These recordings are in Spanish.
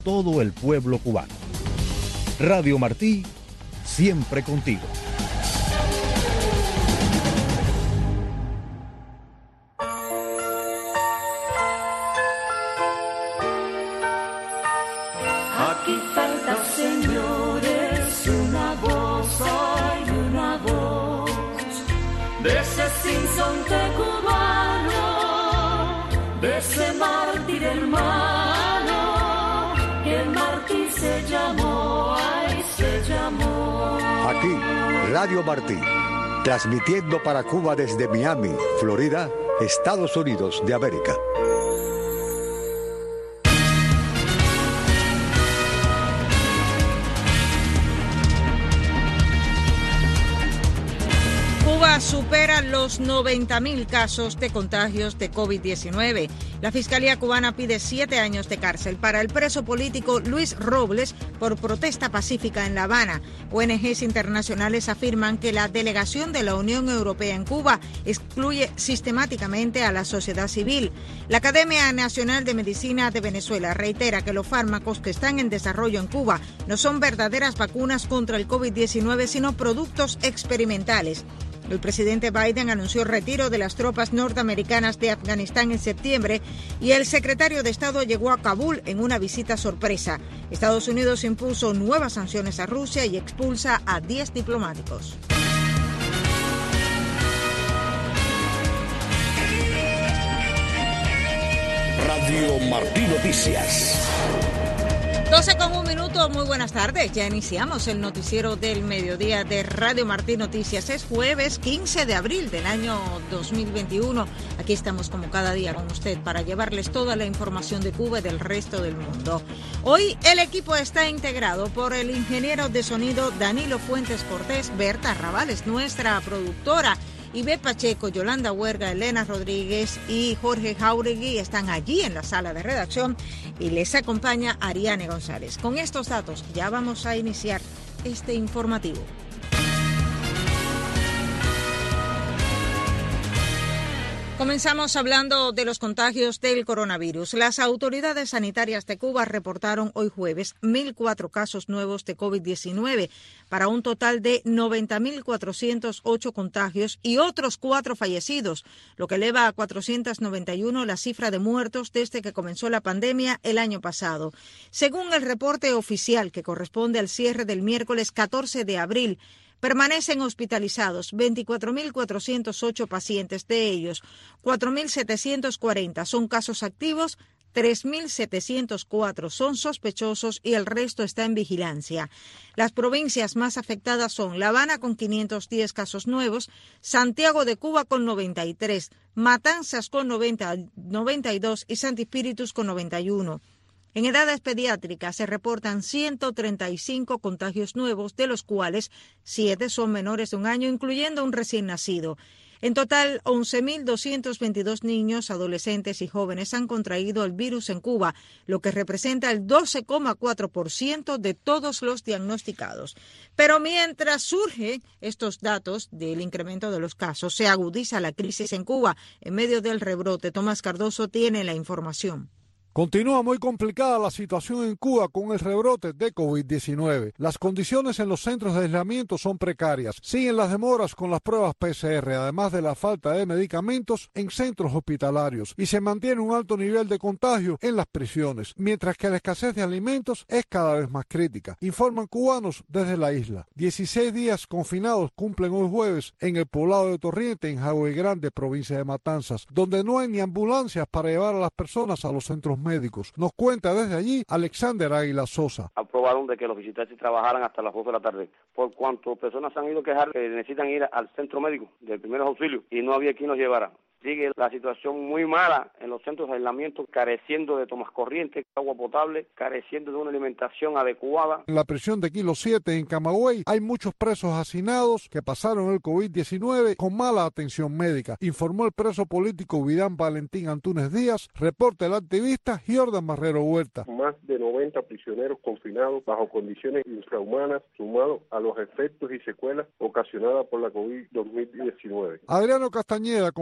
todo el pueblo cubano. Radio Martí, siempre contigo. Aquí falta, señores, una voz, hay una voz de ese sinsonte cubano, de ese mártir hermano, que el mártir se llamó, ay, se llamó. Aquí, Radio Martí, transmitiendo para Cuba desde Miami, Florida, Estados Unidos de América. Cuba supera los 90.000 casos de contagios de COVID-19. La Fiscalía cubana pide 7 años de cárcel para el preso político Luis Robles por protesta pacífica en La Habana. ONGs internacionales afirman que la delegación de la Unión Europea en Cuba excluye sistemáticamente a la sociedad civil. La Academia Nacional de Medicina de Venezuela reitera que los fármacos que están en desarrollo en Cuba no son verdaderas vacunas contra el COVID-19, sino productos experimentales. El presidente Biden anunció el retiro de las tropas norteamericanas de Afganistán en septiembre y el secretario de Estado llegó a Kabul en una visita sorpresa. Estados Unidos impuso nuevas sanciones a Rusia y expulsa a 10 diplomáticos. Radio Martí Noticias. 12:01, muy buenas tardes. Ya iniciamos el noticiero del mediodía de Radio Martí Noticias. Es jueves 15 de abril del año 2021. Aquí estamos como cada día con usted para llevarles toda la información de Cuba y del resto del mundo. Hoy el equipo está integrado por el ingeniero de sonido Danilo Fuentes Cortés, Berta Raval, nuestra productora, Ibe Pacheco, Yolanda Huerga, Elena Rodríguez y Jorge Jauregui están allí en la sala de redacción y les acompaña Ariane González. Con estos datos ya vamos a iniciar este informativo. Comenzamos hablando de los contagios del coronavirus. Las autoridades sanitarias de Cuba reportaron hoy jueves 1.004 casos nuevos de COVID-19 para un total de 90.408 contagios y otros 4 fallecidos, lo que eleva a 491 la cifra de muertos desde que comenzó la pandemia el año pasado. Según el reporte oficial que corresponde al cierre del miércoles 14 de abril, permanecen hospitalizados 24.408 pacientes, de ellos 4.740 son casos activos, 3.704 son sospechosos y el resto está en vigilancia. Las provincias más afectadas son La Habana con 510 casos nuevos, Santiago de Cuba con 93, Matanzas con 92 y Santi Espíritus con 91. En edades pediátricas se reportan 135 contagios nuevos, de los cuales 7 son menores de un año, incluyendo un recién nacido. En total, 11.222 niños, adolescentes y jóvenes han contraído el virus en Cuba, lo que representa el 12,4% de todos los diagnosticados. Pero mientras surgen estos datos del incremento de los casos, se agudiza la crisis en Cuba. En medio del rebrote, Tomás Cardoso tiene la información. Continúa muy complicada la situación en Cuba con el rebrote de COVID-19. Las condiciones en los centros de aislamiento son precarias. Siguen las demoras con las pruebas PCR, además de la falta de medicamentos en centros hospitalarios. Y se mantiene un alto nivel de contagio en las prisiones, mientras que la escasez de alimentos es cada vez más crítica, informan cubanos desde la isla. 16 días confinados cumplen hoy jueves en el poblado de Torriente, en Jagüey Grande, provincia de Matanzas, donde no hay ni ambulancias para llevar a las personas a los centros médicos. Nos cuenta desde allí Alexander Águila Sosa. Aprobaron de que los visitantes trabajaran hasta las 2 de la tarde, por cuanto personas han ido a quejar que necesitan ir al centro médico de primeros auxilios y no había quien los llevara. Sigue la situación muy mala en los centros de aislamiento, careciendo de tomas corrientes, agua potable, careciendo de una alimentación adecuada. En la prisión de Kilo 7 en Camagüey hay muchos presos hacinados que pasaron el COVID-19 con mala atención médica, informó el preso político Vidán Valentín Antúnez Díaz, reporta el activista Jordan Marrero Huerta. Más de 90 prisioneros confinados bajo condiciones infrahumanas, sumado a los efectos y secuelas ocasionadas por la COVID-19. Adriano Castañeda, comunicador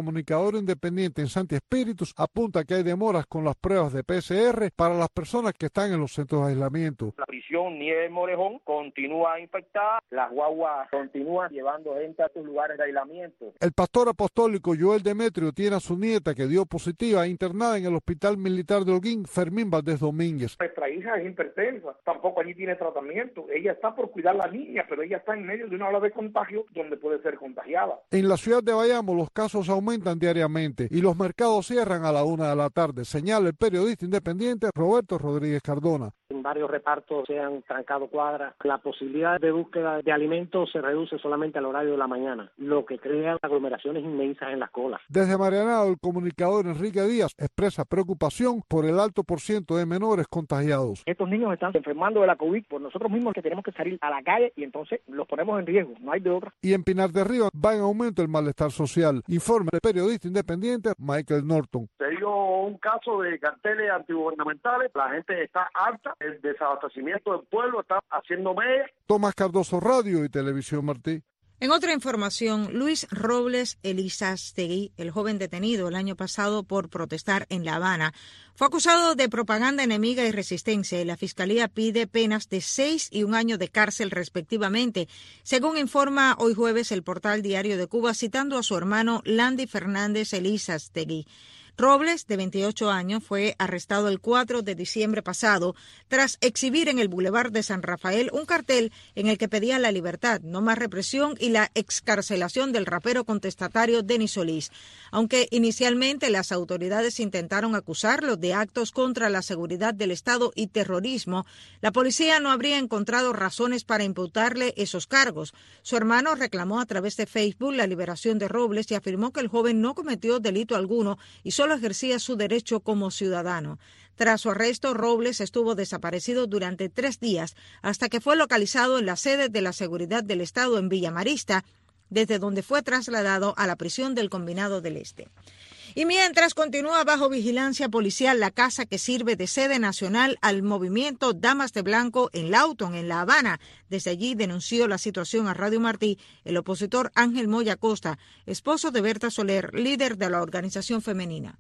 comunicador independiente en Santi Espíritus apunta que hay demoras con las pruebas de PCR para las personas que están en los centros de aislamiento. La prisión Nieves Morejón continúa infectada, las guaguas continúan llevando gente a sus lugares de aislamiento. El pastor apostólico Joel Demetrio tiene a su nieta que dio positiva internada en el Hospital Militar de Holguín, Fermín Valdés Domínguez. Nuestra hija es hipertensa, tampoco allí tiene tratamiento. Ella está por cuidar a la niña, pero ella está en medio de una ola de contagio donde puede ser contagiada. En la ciudad de Bayamo los casos aumentan diariamente y los mercados cierran a la 1 de la tarde, señala el periodista independiente Roberto Rodríguez Cardona. En varios repartos se han trancado cuadras. La posibilidad de búsqueda de alimentos se reduce solamente al horario de la mañana, lo que crea aglomeraciones inmensas en las colas. Desde Marianao, el comunicador Enrique Díaz expresa preocupación por el alto % de menores contagiados. Estos niños están enfermando de la COVID por nosotros mismos que tenemos que salir a la calle y entonces los ponemos en riesgo, no hay de otra. Y en Pinar de Río va en aumento el malestar social, informa el periodista independiente Michael Norton. Se dio un caso de carteles antigubernamentales, la gente está harta, el desabastecimiento del pueblo está haciendo mella. Tomás Cardoso, Radio y Televisión Martí. En otra información, Luis Robles Elizastegui, el joven detenido el año pasado por protestar en La Habana, fue acusado de propaganda enemiga y resistencia y la Fiscalía pide penas de 6 y 1 año de cárcel respectivamente, según informa hoy jueves el portal Diario de Cuba citando a su hermano Landy Fernández Elizastegui. Robles, de 28 años, fue arrestado el 4 de diciembre pasado tras exhibir en el Boulevard de San Rafael un cartel en el que pedía la libertad, no más represión y la excarcelación del rapero contestatario Denis Solís. Aunque inicialmente las autoridades intentaron acusarlo de actos contra la seguridad del Estado y terrorismo, la policía no habría encontrado razones para imputarle esos cargos. Su hermano reclamó a través de Facebook la liberación de Robles y afirmó que el joven no cometió delito alguno y solo ejercía su derecho como ciudadano. Tras su arresto, Robles estuvo desaparecido durante 3 días hasta que fue localizado en la sede de la Seguridad del Estado en Villa Marista, desde donde fue trasladado a la prisión del Combinado del Este. Y mientras continúa bajo vigilancia policial la casa que sirve de sede nacional al movimiento Damas de Blanco en Lawton, en La Habana. Desde allí denunció la situación a Radio Martí el opositor Ángel Moya Costa, esposo de Berta Soler, líder de la organización femenina.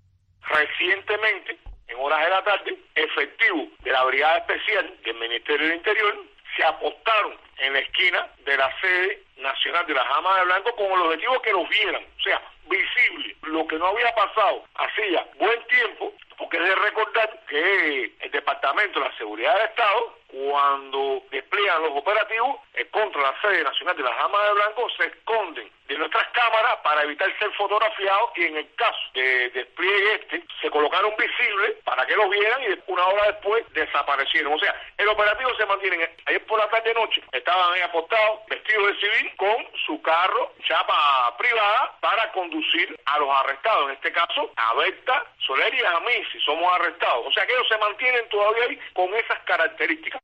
Recientemente, en horas de la tarde, efectivos de la Brigada Especial del Ministerio del Interior se apostaron en la esquina de la sede nacional de las Damas de Blanco con el objetivo que los vieran, o sea, visible, lo que no había pasado hacía buen tiempo, porque es de recordar que el Departamento de la Seguridad del Estado, cuando despliegan los operativos contra la sede nacional de las Damas de Blanco, se esconden de nuestras cámaras para evitar ser fotografiados y en el caso de despliegue se colocaron visibles para que los vieran y 1 hora después desaparecieron. O sea, el operativo se mantiene. Ayer por la tarde-noche estaban ahí apostados, vestidos de civil, con su carro, chapa privada, para conducir a los arrestados. En este caso, a Berta Soler y a mí, si somos arrestados. O sea, que ellos se mantienen todavía ahí con esas características.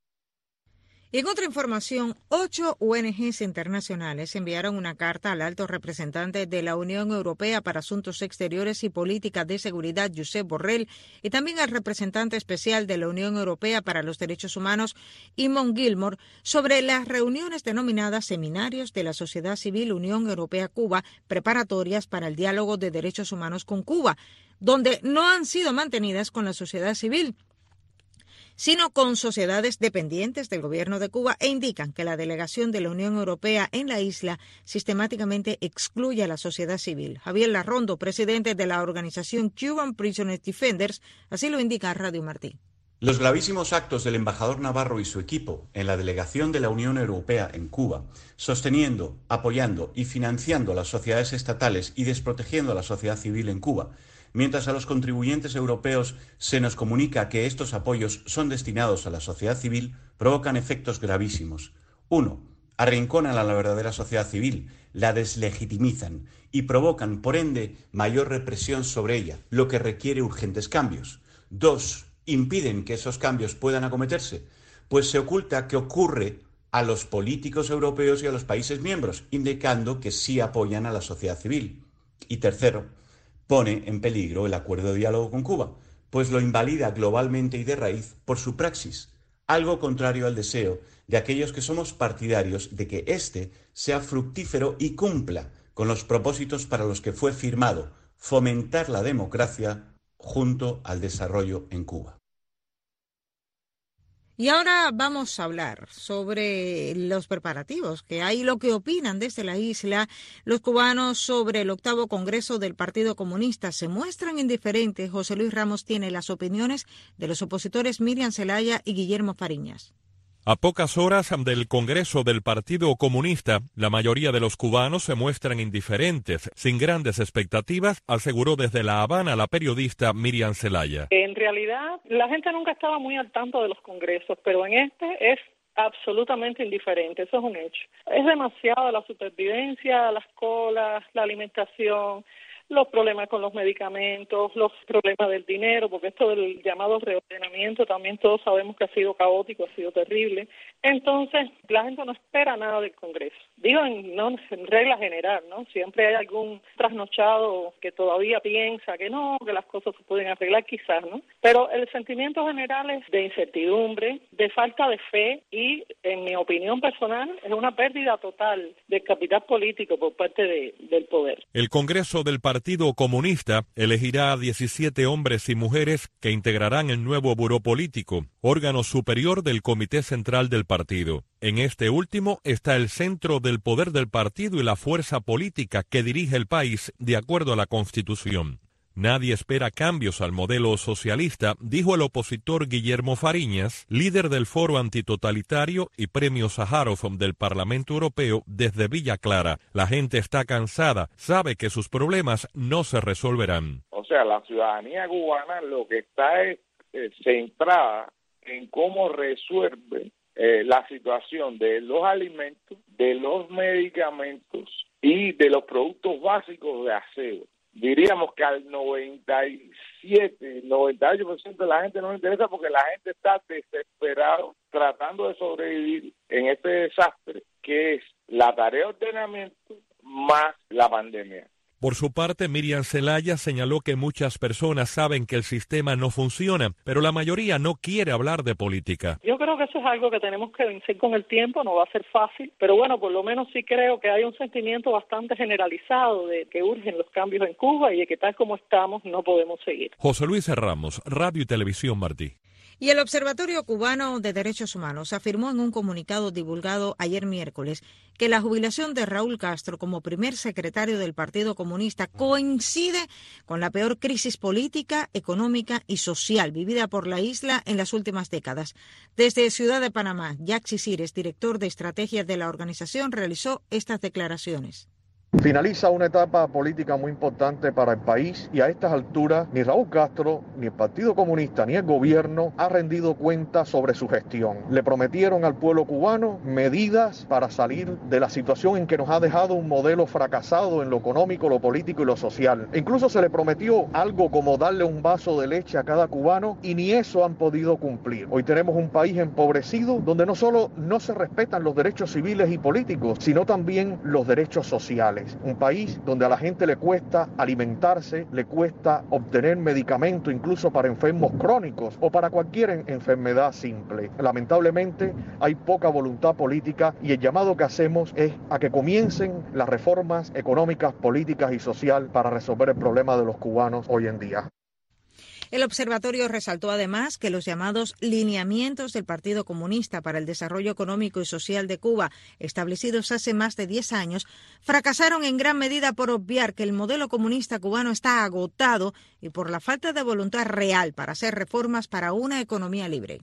Y en otra información, 8 ONGs internacionales enviaron una carta al alto representante de la Unión Europea para Asuntos Exteriores y Política de Seguridad, Josep Borrell, y también al representante especial de la Unión Europea para los Derechos Humanos, Eamon Gilmore, sobre las reuniones denominadas Seminarios de la Sociedad Civil Unión Europea-Cuba, preparatorias para el diálogo de derechos humanos con Cuba, donde no han sido mantenidas con la sociedad civil, sino con sociedades dependientes del gobierno de Cuba, e indican que la delegación de la Unión Europea en la isla sistemáticamente excluye a la sociedad civil. Javier Larrondo, presidente de la organización Cuban Prisoners Defenders, así lo indica Radio Martí. Los gravísimos actos del embajador Navarro y su equipo en la delegación de la Unión Europea en Cuba, sosteniendo, apoyando y financiando a las sociedades estatales y desprotegiendo a la sociedad civil en Cuba, mientras a los contribuyentes europeos se nos comunica que estos apoyos son destinados a la sociedad civil, provocan efectos gravísimos. 1. Arrinconan a la verdadera sociedad civil, la deslegitimizan y provocan, por ende, mayor represión sobre ella, lo que requiere urgentes cambios. 2. Impiden que esos cambios puedan acometerse, pues se oculta que ocurre a los políticos europeos y a los países miembros, indicando que sí apoyan a la sociedad civil. Y tercero, pone en peligro el acuerdo de diálogo con Cuba, pues lo invalida globalmente y de raíz por su praxis, algo contrario al deseo de aquellos que somos partidarios de que éste sea fructífero y cumpla con los propósitos para los que fue firmado: fomentar la democracia junto al desarrollo en Cuba. Y ahora vamos a hablar sobre los preparativos que hay, lo que opinan desde la isla los cubanos sobre el 8º Congreso del Partido Comunista. Se muestran indiferentes. José Luis Ramos tiene las opiniones de los opositores Miriam Zelaya y Guillermo Fariñas. A pocas horas del Congreso del Partido Comunista, la mayoría de los cubanos se muestran indiferentes, sin grandes expectativas, aseguró desde La Habana la periodista Miriam Zelaya. En realidad, la gente nunca estaba muy al tanto de los congresos, pero en este es absolutamente indiferente, eso es un hecho. Es demasiado la supervivencia, las colas, la alimentación, los problemas con los medicamentos, los problemas del dinero, porque esto del llamado reordenamiento también todos sabemos que ha sido caótico, ha sido terrible. Entonces, la gente no espera nada del Congreso. Digo en regla general, ¿no? Siempre hay algún trasnochado que todavía piensa que no, que las cosas se pueden arreglar quizás, ¿no? Pero el sentimiento general es de incertidumbre, de falta de fe y, en mi opinión personal, es una pérdida total del capital político por parte del poder. El Congreso del Partido Comunista elegirá a 17 hombres y mujeres que integrarán el nuevo Buró Político, órgano superior del Comité Central del partido. En este último está el centro del poder del partido y la fuerza política que dirige el país de acuerdo a la Constitución. Nadie espera cambios al modelo socialista, dijo el opositor Guillermo Fariñas, líder del Foro Antitotalitario y Premio Sájarov del Parlamento Europeo desde Villa Clara. La gente está cansada, sabe que sus problemas no se resolverán. O sea, la ciudadanía cubana lo que está es centrada en cómo resuelve la situación de los alimentos, de los medicamentos y de los productos básicos de aseo. Diríamos que al 97, 98% de la gente no le interesa porque la gente está desesperado tratando de sobrevivir en este desastre que es la tarea de ordenamiento más la pandemia. Por su parte, Miriam Zelaya señaló que muchas personas saben que el sistema no funciona, pero la mayoría no quiere hablar de política. Yo creo que eso es algo que tenemos que vencer con el tiempo, no va a ser fácil, pero bueno, por lo menos sí creo que hay un sentimiento bastante generalizado de que urgen los cambios en Cuba y de que tal como estamos no podemos seguir. José Luis Ramos, Radio y Televisión Martí. Y el Observatorio Cubano de Derechos Humanos afirmó en un comunicado divulgado ayer miércoles que la jubilación de Raúl Castro como primer secretario del Partido Comunista coincide con la peor crisis política, económica y social vivida por la isla en las últimas décadas. Desde Ciudad de Panamá, Yaxi Cires, director de estrategia de la organización, realizó estas declaraciones. Finaliza una etapa política muy importante para el país y a estas alturas ni Raúl Castro, ni el Partido Comunista, ni el gobierno ha rendido cuenta sobre su gestión. Le prometieron al pueblo cubano medidas para salir de la situación en que nos ha dejado un modelo fracasado en lo económico, lo político y lo social. E incluso se le prometió algo como darle un vaso de leche a cada cubano y ni eso han podido cumplir. Hoy tenemos un país empobrecido donde no solo no se respetan los derechos civiles y políticos, sino también los derechos sociales. Un país donde a la gente le cuesta alimentarse, le cuesta obtener medicamento incluso para enfermos crónicos o para cualquier enfermedad simple. Lamentablemente hay poca voluntad política y el llamado que hacemos es a que comiencen las reformas económicas, políticas y sociales para resolver el problema de los cubanos hoy en día. El observatorio resaltó además que los llamados lineamientos del Partido Comunista para el Desarrollo Económico y Social de Cuba, establecidos hace más de 10 años, fracasaron en gran medida por obviar que el modelo comunista cubano está agotado y por la falta de voluntad real para hacer reformas para una economía libre.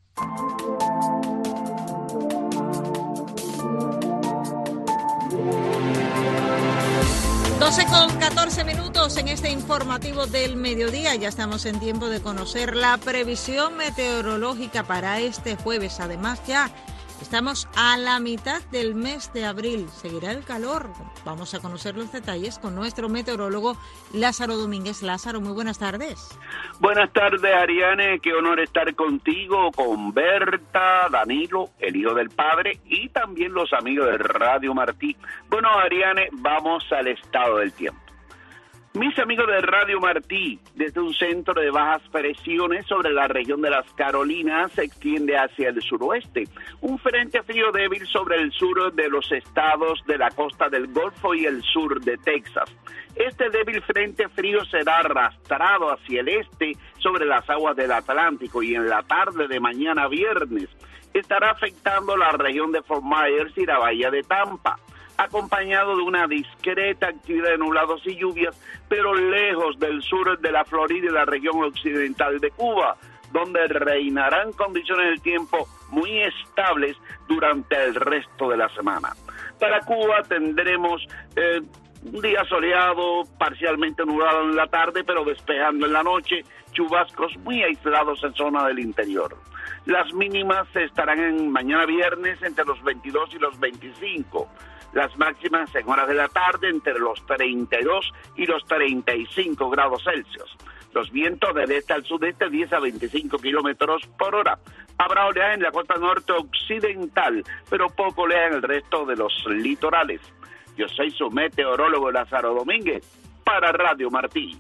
12:14 en este informativo del mediodía. Ya estamos en tiempo de conocer la previsión meteorológica para este jueves. Además, ya estamos a la mitad del mes de abril. ¿Seguirá el calor? Vamos a conocer los detalles con nuestro meteorólogo Lázaro Domínguez. Lázaro, muy buenas tardes. Buenas tardes, Ariane. Qué honor estar contigo, con Berta, Danilo, el hijo del padre, y también los amigos de Radio Martí. Bueno, Ariane, vamos al estado del tiempo. Mis amigos de Radio Martí, desde un centro de bajas presiones sobre la región de las Carolinas se extiende hacia el suroeste. Un frente frío débil sobre el sur de los estados de la costa del Golfo y el sur de Texas. Este débil frente frío será arrastrado hacia el este sobre las aguas del Atlántico y en la tarde de mañana viernes estará afectando la región de Fort Myers y la bahía de Tampa, acompañado de una discreta actividad de nublados y lluvias, pero lejos del sur de la Florida y la región occidental de Cuba, donde reinarán condiciones del tiempo muy estables durante el resto de la semana. Para Cuba tendremos un día soleado, parcialmente nublado en la tarde, pero despejando en la noche, chubascos muy aislados en zona del interior. Las mínimas estarán en mañana viernes entre los 22 y los 25. Las máximas en horas de la tarde entre los 32 y los 35 grados Celsius. Los vientos del este al sudeste 10 a 25 kilómetros por hora. Habrá oleaje en la costa norte occidental, pero poco oleaje en el resto de los litorales. Yo soy su meteorólogo Lázaro Domínguez para Radio Martí.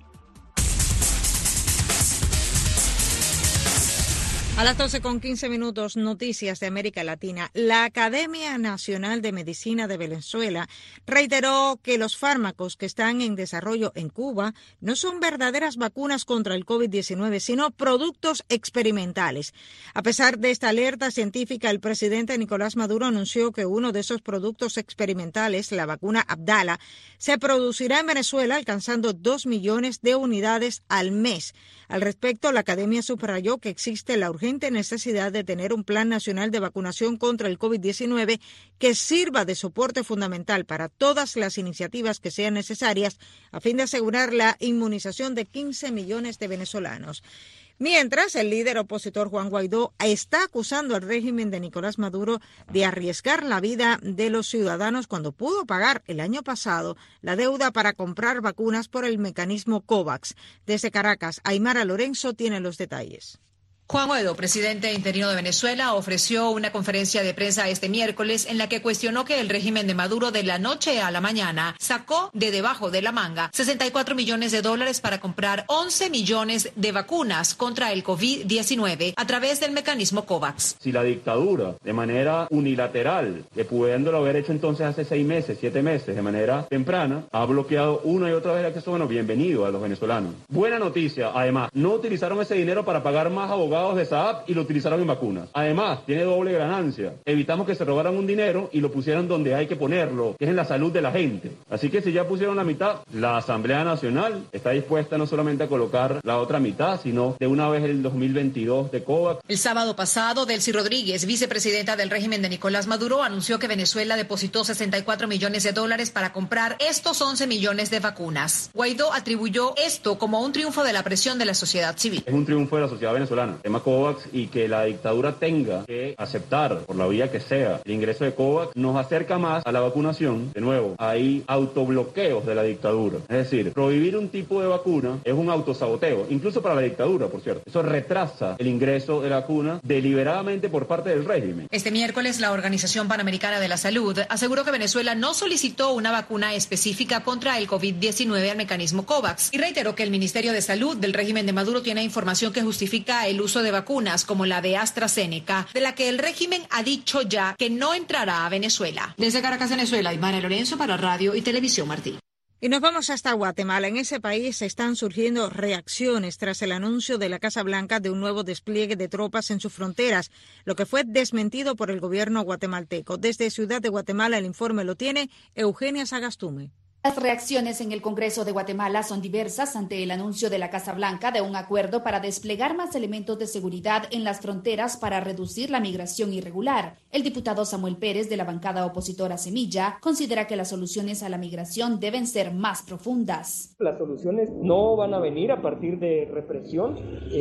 A las 12:15, noticias de América Latina. La Academia Nacional de Medicina de Venezuela reiteró que los fármacos que están en desarrollo en Cuba no son verdaderas vacunas contra el COVID-19, sino productos experimentales. A pesar de esta alerta científica, el presidente Nicolás Maduro anunció que uno de esos productos experimentales, la vacuna Abdala, se producirá en Venezuela alcanzando 2 millones de unidades al mes. Al respecto, la Academia subrayó que existe la urgente necesidad de tener un plan nacional de vacunación contra el COVID-19 que sirva de soporte fundamental para todas las iniciativas que sean necesarias a fin de asegurar la inmunización de 15 millones de venezolanos. Mientras, el líder opositor Juan Guaidó está acusando al régimen de Nicolás Maduro de arriesgar la vida de los ciudadanos cuando pudo pagar el año pasado la deuda para comprar vacunas por el mecanismo COVAX. Desde Caracas, Aymara Lorenzo tiene los detalles. Juan Guaidó, presidente interino de Venezuela, ofreció una conferencia de prensa este miércoles en la que cuestionó que el régimen de Maduro de la noche a la mañana sacó de debajo de la manga $64 millones para comprar 11 millones de vacunas contra el COVID-19 a través del mecanismo COVAX. Si la dictadura, de manera unilateral, pudiéndolo haber hecho entonces hace 6 meses, 7 meses, de manera temprana, ha bloqueado una y otra vez el acceso, bueno, bienvenido a los venezolanos. Buena noticia, además, no utilizaron ese dinero para pagar más abogados de SAAP y lo utilizaron en vacunas. Además, tiene doble ganancia. Evitamos que se robaran un dinero y lo pusieran donde hay que ponerlo, que es en la salud de la gente. Así que si ya pusieron la mitad, la Asamblea Nacional está dispuesta no solamente a colocar la otra mitad, sino de una vez el 2022 de COVAX. El sábado pasado, Delcy Rodríguez, vicepresidenta del régimen de Nicolás Maduro, anunció que Venezuela depositó $64 millones para comprar estos 11 millones de vacunas. Guaidó atribuyó esto como un triunfo de la presión de la sociedad civil. Es un triunfo de la sociedad venezolana. Tema COVAX, y que la dictadura tenga que aceptar, por la vía que sea, el ingreso de COVAX, nos acerca más a la vacunación. De nuevo, hay autobloqueos de la dictadura. Es decir, prohibir un tipo de vacuna es un autosaboteo, incluso para la dictadura, por cierto. Eso retrasa el ingreso de la vacuna deliberadamente por parte del régimen. Este miércoles, la Organización Panamericana de la Salud aseguró que Venezuela no solicitó una vacuna específica contra el COVID-19 al mecanismo COVAX y reiteró que el Ministerio de Salud del régimen de Maduro tiene información que justifica el uso de vacunas como la de AstraZeneca, de la que el régimen ha dicho ya que no entrará a Venezuela. Desde Caracas, Venezuela, Aymara Lorenzo para Radio y Televisión Martí. Y nos vamos hasta Guatemala. En ese país están surgiendo reacciones tras el anuncio de la Casa Blanca de un nuevo despliegue de tropas en sus fronteras, lo que fue desmentido por el gobierno guatemalteco. Desde Ciudad de Guatemala el informe lo tiene Eugenia Sagastume. Las reacciones en el Congreso de Guatemala son diversas ante el anuncio de la Casa Blanca de un acuerdo para desplegar más elementos de seguridad en las fronteras para reducir la migración irregular. El diputado Samuel Pérez, de la bancada opositora Semilla, considera que las soluciones a la migración deben ser más profundas. Las soluciones no van a venir a partir de represión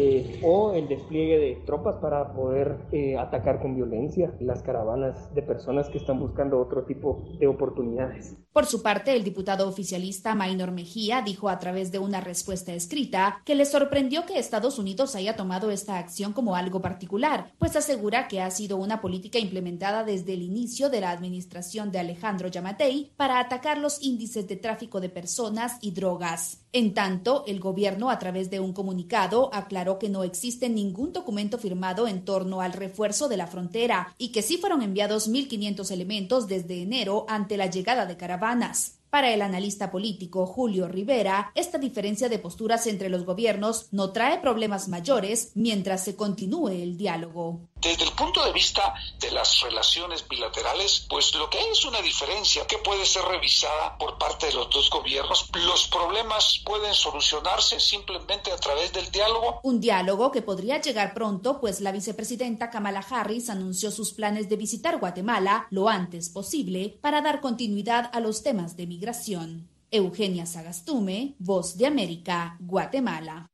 o el despliegue de tropas para poder atacar con violencia las caravanas de personas que están buscando otro tipo de oportunidades. Por su parte, el diputado oficialista Maynor Mejía dijo a través de una respuesta escrita que le sorprendió que Estados Unidos haya tomado esta acción como algo particular, pues asegura que ha sido una política implementada desde el inicio de la administración de Alejandro Yamatei para atacar los índices de tráfico de personas y drogas. En tanto, el gobierno, a través de un comunicado, aclaró que no existe ningún documento firmado en torno al refuerzo de la frontera y que sí fueron enviados 1.500 elementos desde enero ante la llegada de caravanas. Para el analista político Julio Rivera, esta diferencia de posturas entre los gobiernos no trae problemas mayores mientras se continúe el diálogo. Desde el punto de vista de las relaciones bilaterales, pues lo que hay es una diferencia que puede ser revisada por parte de los dos gobiernos. Los problemas pueden solucionarse simplemente a través del diálogo. Un diálogo que podría llegar pronto, pues la vicepresidenta Kamala Harris anunció sus planes de visitar Guatemala lo antes posible para dar continuidad a los temas de migración. Eugenia Sagastume, Voz de América, Guatemala.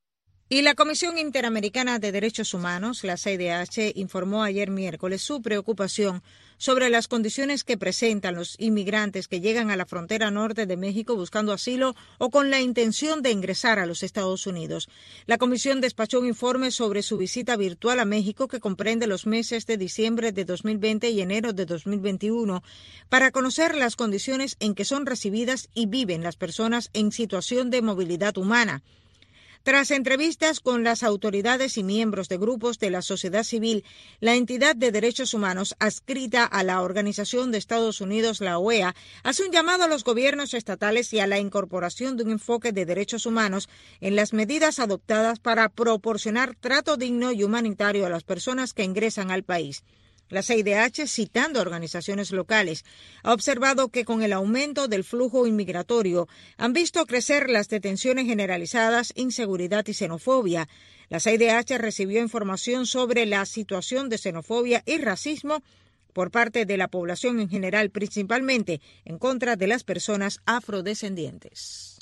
Y la Comisión Interamericana de Derechos Humanos, la CIDH, informó ayer miércoles su preocupación sobre las condiciones que presentan los inmigrantes que llegan a la frontera norte de México buscando asilo o con la intención de ingresar a los Estados Unidos. La comisión despachó un informe sobre su visita virtual a México que comprende los meses de diciembre de 2020 y enero de 2021 para conocer las condiciones en que son recibidas y viven las personas en situación de movilidad humana. Tras entrevistas con las autoridades y miembros de grupos de la sociedad civil, la entidad de derechos humanos adscrita a la Organización de Estados Unidos, la OEA, hace un llamado a los gobiernos estatales y a la incorporación de un enfoque de derechos humanos en las medidas adoptadas para proporcionar trato digno y humanitario a las personas que ingresan al país. La CIDH, citando organizaciones locales, ha observado que con el aumento del flujo inmigratorio han visto crecer las detenciones generalizadas, inseguridad y xenofobia. La CIDH recibió información sobre la situación de xenofobia y racismo por parte de la población en general, principalmente en contra de las personas afrodescendientes.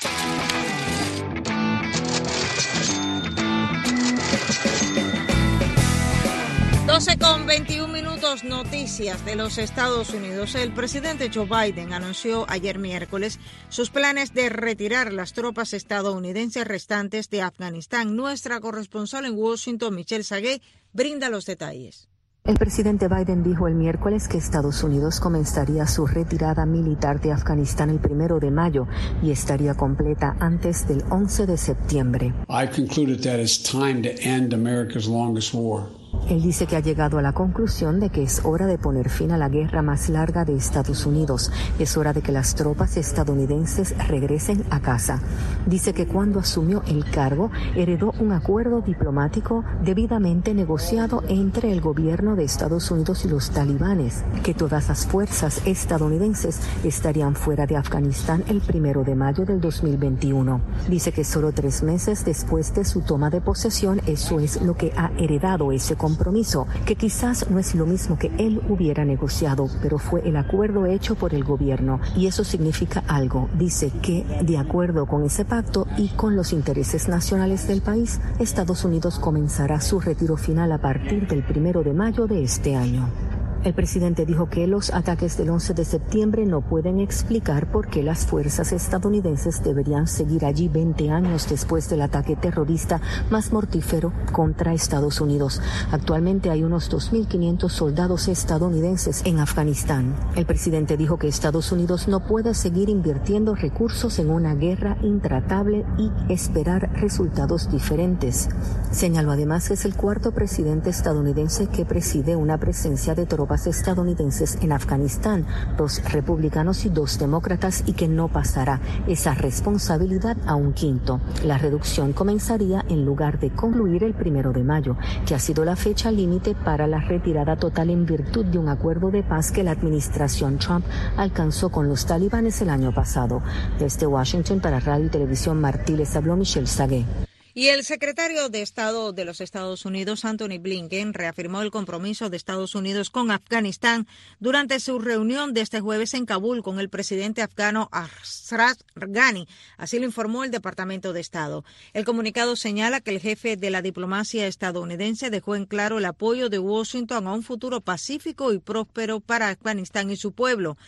Con 21 minutos, noticias de los Estados Unidos. El presidente Joe Biden anunció ayer miércoles sus planes de retirar las tropas estadounidenses restantes de Afganistán. Nuestra corresponsal en Washington, Michelle Sagué, brinda los detalles. El presidente Biden dijo el miércoles que Estados Unidos comenzaría su retirada militar de Afganistán el 1 de mayo y estaría completa antes del 11 de septiembre. I've concluded that it's time to end America's longest war. Él dice que ha llegado a la conclusión de que es hora de poner fin a la guerra más larga de Estados Unidos. Es hora de que las tropas estadounidenses regresen a casa. Dice que cuando asumió el cargo, heredó un acuerdo diplomático debidamente negociado entre el gobierno de Estados Unidos y los talibanes, que todas las fuerzas estadounidenses estarían fuera de Afganistán el 1 de mayo del 2021. Dice que solo 3 meses después de su toma de posesión, eso es lo que ha heredado ese compromiso, que quizás no es lo mismo que él hubiera negociado, pero fue el acuerdo hecho por el gobierno y eso significa algo. Dice que, de acuerdo con ese pacto y con los intereses nacionales del país, Estados Unidos comenzará su retiro final a partir del 1 de mayo de este año. El presidente dijo que los ataques del 11 de septiembre no pueden explicar por qué las fuerzas estadounidenses deberían seguir allí 20 años después del ataque terrorista más mortífero contra Estados Unidos. Actualmente hay unos 2.500 soldados estadounidenses en Afganistán. El presidente dijo que Estados Unidos no puede seguir invirtiendo recursos en una guerra intratable y esperar resultados diferentes. Señaló además que es el 4º presidente estadounidense que preside una presencia de tropas estadounidenses en Afganistán, 2 republicanos y 2 demócratas, y que no pasará esa responsabilidad a un 5º. La reducción comenzaría en lugar de concluir el 1 de mayo, que ha sido la fecha límite para la retirada total en virtud de un acuerdo de paz que la administración Trump alcanzó con los talibanes el año pasado. Desde Washington para Radio y Televisión Martí les habló Michelle Sagué. Y el secretario de Estado de los Estados Unidos, Anthony Blinken, reafirmó el compromiso de Estados Unidos con Afganistán durante su reunión de este jueves en Kabul con el presidente afgano Ashraf Ghani. Así lo informó el Departamento de Estado. El comunicado señala que el jefe de la diplomacia estadounidense dejó en claro el apoyo de Washington a un futuro pacífico y próspero para Afganistán y su pueblo.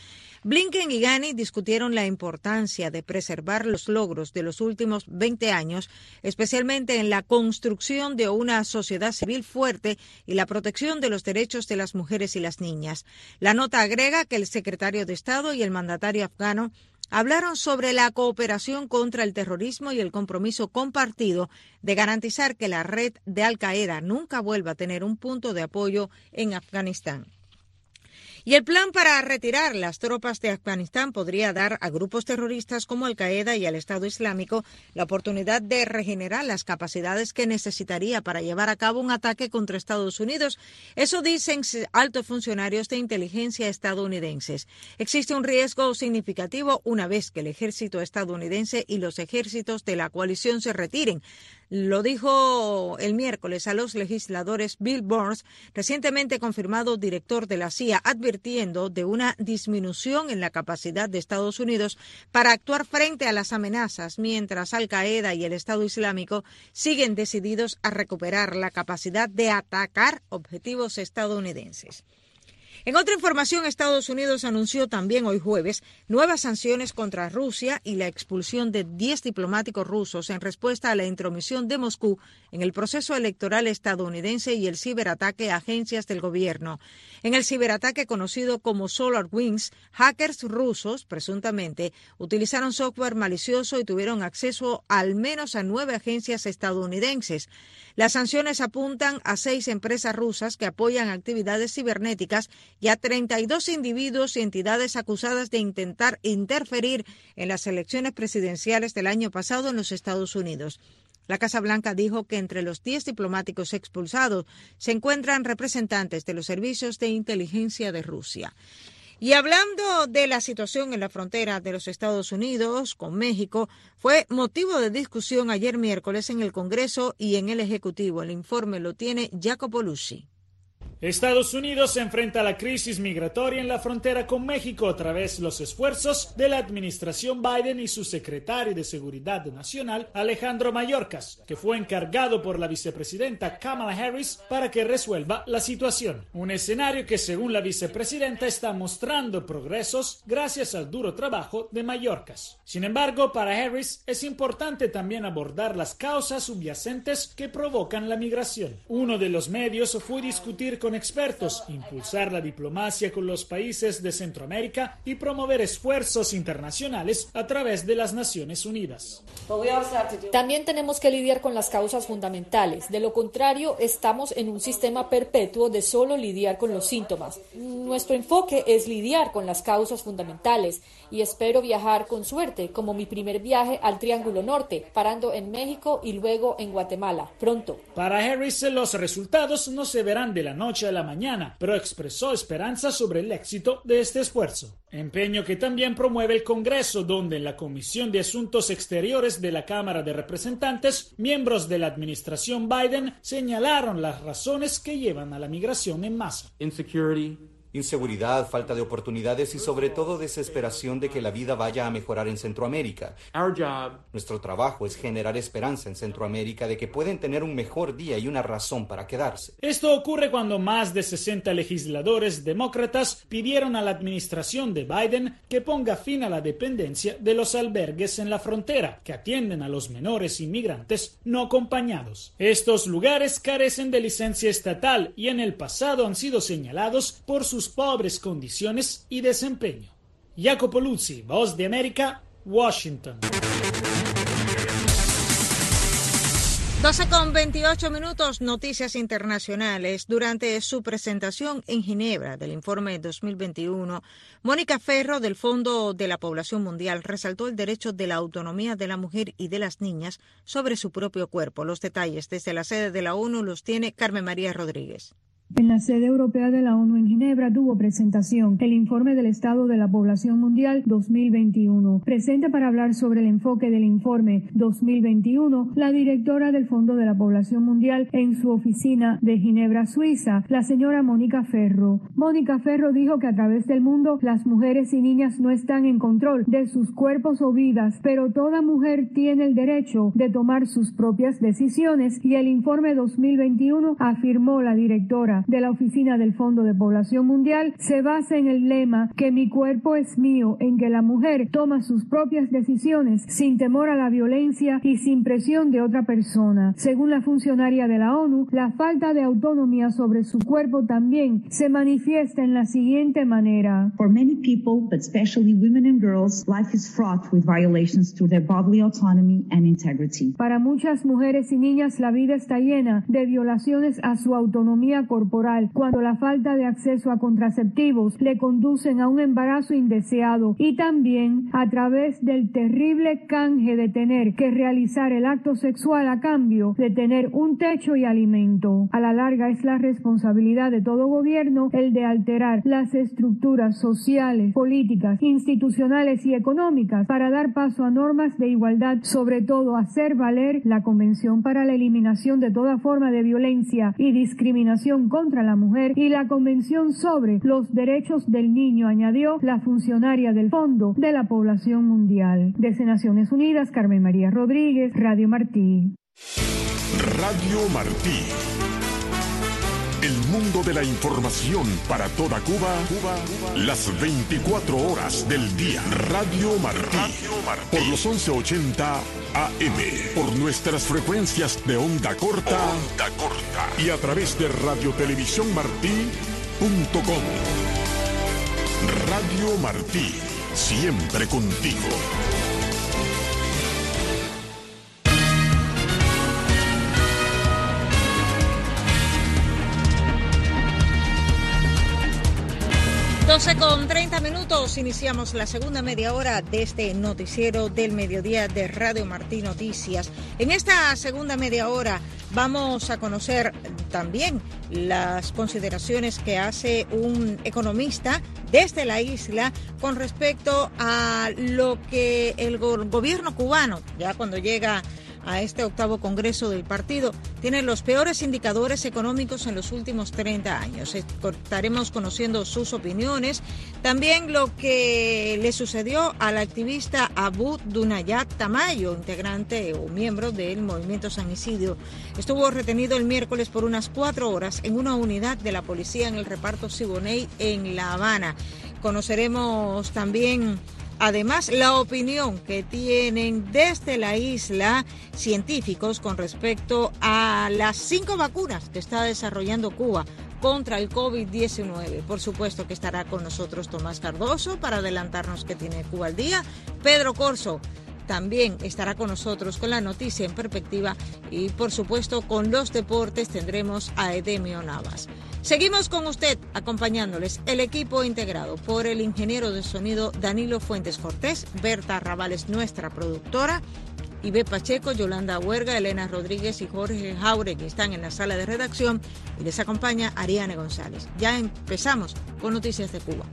Blinken y Ghani discutieron la importancia de preservar los logros de los últimos 20 años, especialmente en la construcción de una sociedad civil fuerte y la protección de los derechos de las mujeres y las niñas. La nota agrega que el secretario de Estado y el mandatario afgano hablaron sobre la cooperación contra el terrorismo y el compromiso compartido de garantizar que la red de Al-Qaeda nunca vuelva a tener un punto de apoyo en Afganistán. Y el plan para retirar las tropas de Afganistán podría dar a grupos terroristas como Al-Qaeda y al Estado Islámico la oportunidad de regenerar las capacidades que necesitaría para llevar a cabo un ataque contra Estados Unidos. Eso dicen altos funcionarios de inteligencia estadounidenses. Existe un riesgo significativo una vez que el ejército estadounidense y los ejércitos de la coalición se retiren. Lo dijo el miércoles a los legisladores Bill Burns, recientemente confirmado director de la CIA, advirtiendo de una disminución en la capacidad de Estados Unidos para actuar frente a las amenazas, mientras Al-Qaeda y el Estado Islámico siguen decididos a recuperar la capacidad de atacar objetivos estadounidenses. En otra información, Estados Unidos anunció también hoy jueves nuevas sanciones contra Rusia y la expulsión de 10 diplomáticos rusos en respuesta a la intromisión de Moscú en el proceso electoral estadounidense y el ciberataque a agencias del gobierno. En el ciberataque conocido como SolarWinds, hackers rusos, presuntamente, utilizaron software malicioso y tuvieron acceso al menos a 9 agencias estadounidenses. Las sanciones apuntan a 6 empresas rusas que apoyan actividades cibernéticas y a 32 individuos y entidades acusadas de intentar interferir en las elecciones presidenciales del año pasado en los Estados Unidos. La Casa Blanca dijo que entre los 10 diplomáticos expulsados se encuentran representantes de los servicios de inteligencia de Rusia. Y hablando de la situación en la frontera de los Estados Unidos con México, fue motivo de discusión ayer miércoles en el Congreso y en el Ejecutivo. El informe lo tiene Jacopo Lucci. Estados Unidos se enfrenta a la crisis migratoria en la frontera con México a través de los esfuerzos de la administración Biden y su secretario de Seguridad Nacional, Alejandro Mayorkas, que fue encargado por la vicepresidenta Kamala Harris para que resuelva la situación. Un escenario que, según la vicepresidenta, está mostrando progresos gracias al duro trabajo de Mayorkas. Sin embargo, para Harris es importante también abordar las causas subyacentes que provocan la migración. Uno de los medios fue discutir con expertos, impulsar la diplomacia con los países de Centroamérica y promover esfuerzos internacionales a través de las Naciones Unidas. También tenemos que lidiar con las causas fundamentales. De lo contrario, estamos en un sistema perpetuo de solo lidiar con los síntomas. Nuestro enfoque es lidiar con las causas fundamentales y espero viajar con suerte, como mi primer viaje al Triángulo Norte, parando en México y luego en Guatemala, pronto. Para Harris, los resultados no se verán de la noche a la mañana, pero expresó esperanza sobre el éxito de este esfuerzo. Empeño que también promueve el Congreso, donde en la Comisión de Asuntos Exteriores de la Cámara de Representantes, miembros de la administración Biden señalaron las razones que llevan a la migración en masa. Inseguridad, falta de oportunidades y sobre todo desesperación de que la vida vaya a mejorar en Centroamérica. Nuestro trabajo es generar esperanza en Centroamérica de que pueden tener un mejor día y una razón para quedarse. Esto ocurre cuando más de 60 legisladores demócratas pidieron a la administración de Biden que ponga fin a la dependencia de los albergues en la frontera, que atienden a los menores inmigrantes no acompañados. Estos lugares carecen de licencia estatal y en el pasado han sido señalados por sus pobres condiciones y desempeño. Jacopo Luzzi, Voz de América, Washington. 12:28, noticias internacionales. Durante su presentación en Ginebra del informe 2021, Mónica Ferro, del Fondo de la Población Mundial, resaltó el derecho de la autonomía de la mujer y de las niñas sobre su propio cuerpo. Los detalles desde la sede de la ONU los tiene Carmen María Rodríguez. En la sede europea de la ONU en Ginebra tuvo presentación el informe del Estado de la Población Mundial 2021. Presente para hablar sobre el enfoque del informe 2021, la directora del Fondo de la Población Mundial en su oficina de Ginebra, Suiza, la señora Mónica Ferro. Mónica Ferro dijo que a través del mundo las mujeres y niñas no están en control de sus cuerpos o vidas, pero toda mujer tiene el derecho de tomar sus propias decisiones y el informe 2021, afirmó la directora, directora de la Oficina del Fondo de Población Mundial, se basa en el lema que mi cuerpo es mío, en que la mujer toma sus propias decisiones sin temor a la violencia y sin presión de otra persona. Según la funcionaria de la ONU, la falta de autonomía sobre su cuerpo también se manifiesta en la siguiente manera. For many people, but especially women and girls, life is fraught with violations to their bodily autonomy and integrity. Para muchas mujeres y niñas, la vida está llena de violaciones a su autonomía corporal, cuando la falta de acceso a contraceptivos le conducen a un embarazo indeseado, y también a través del terrible canje de tener que realizar el acto sexual a cambio de tener un techo y alimento. A la larga es la responsabilidad de todo gobierno el de alterar las estructuras sociales, políticas, institucionales y económicas para dar paso a normas de igualdad, sobre todo hacer valer la Convención para la Eliminación de toda forma de violencia y discriminación contra la mujer y la Convención sobre los Derechos del Niño, añadió la funcionaria del Fondo de la Población Mundial. Desde Naciones Unidas, Carmen María Rodríguez, Radio Martí. Radio Martí. El mundo de la información para toda Cuba, las 24 horas del día. Radio Martí. Por los 1180 AM. Por nuestras frecuencias de onda corta. Y a través de radiotelevisiónmartí.com. Radio Martí. Siempre contigo. Con 30 minutos iniciamos la segunda media hora de este noticiero del mediodía de Radio Martí Noticias. En esta segunda media hora vamos a conocer también las consideraciones que hace un economista desde la isla con respecto a lo que el gobierno cubano, ya cuando llega a este octavo congreso del partido, tiene los peores indicadores económicos en los últimos 30 años. Estaremos conociendo sus opiniones, también lo que le sucedió al activista Abu Dunayat Tamayo, integrante o miembro del Movimiento San Isidro. Estuvo retenido el miércoles por unas 4 horas en una unidad de la policía en el reparto Siboney en La Habana. Conoceremos también, además, la opinión que tienen desde la isla científicos con respecto a las 5 vacunas que está desarrollando Cuba contra el COVID-19. Por supuesto que estará con nosotros Tomás Cardoso para adelantarnos qué tiene Cuba al día. Pedro Corso también estará con nosotros con la noticia en perspectiva y, por supuesto, con los deportes tendremos a Edemio Navas. Seguimos con usted acompañándoles, el equipo integrado por el ingeniero de sonido Danilo Fuentes Cortés, Berta Ravales, nuestra productora, Ibe Pacheco, Yolanda Huerga, Elena Rodríguez y Jorge Jauregui están en la sala de redacción y les acompaña Ariane González. Ya empezamos con Noticias de Cuba.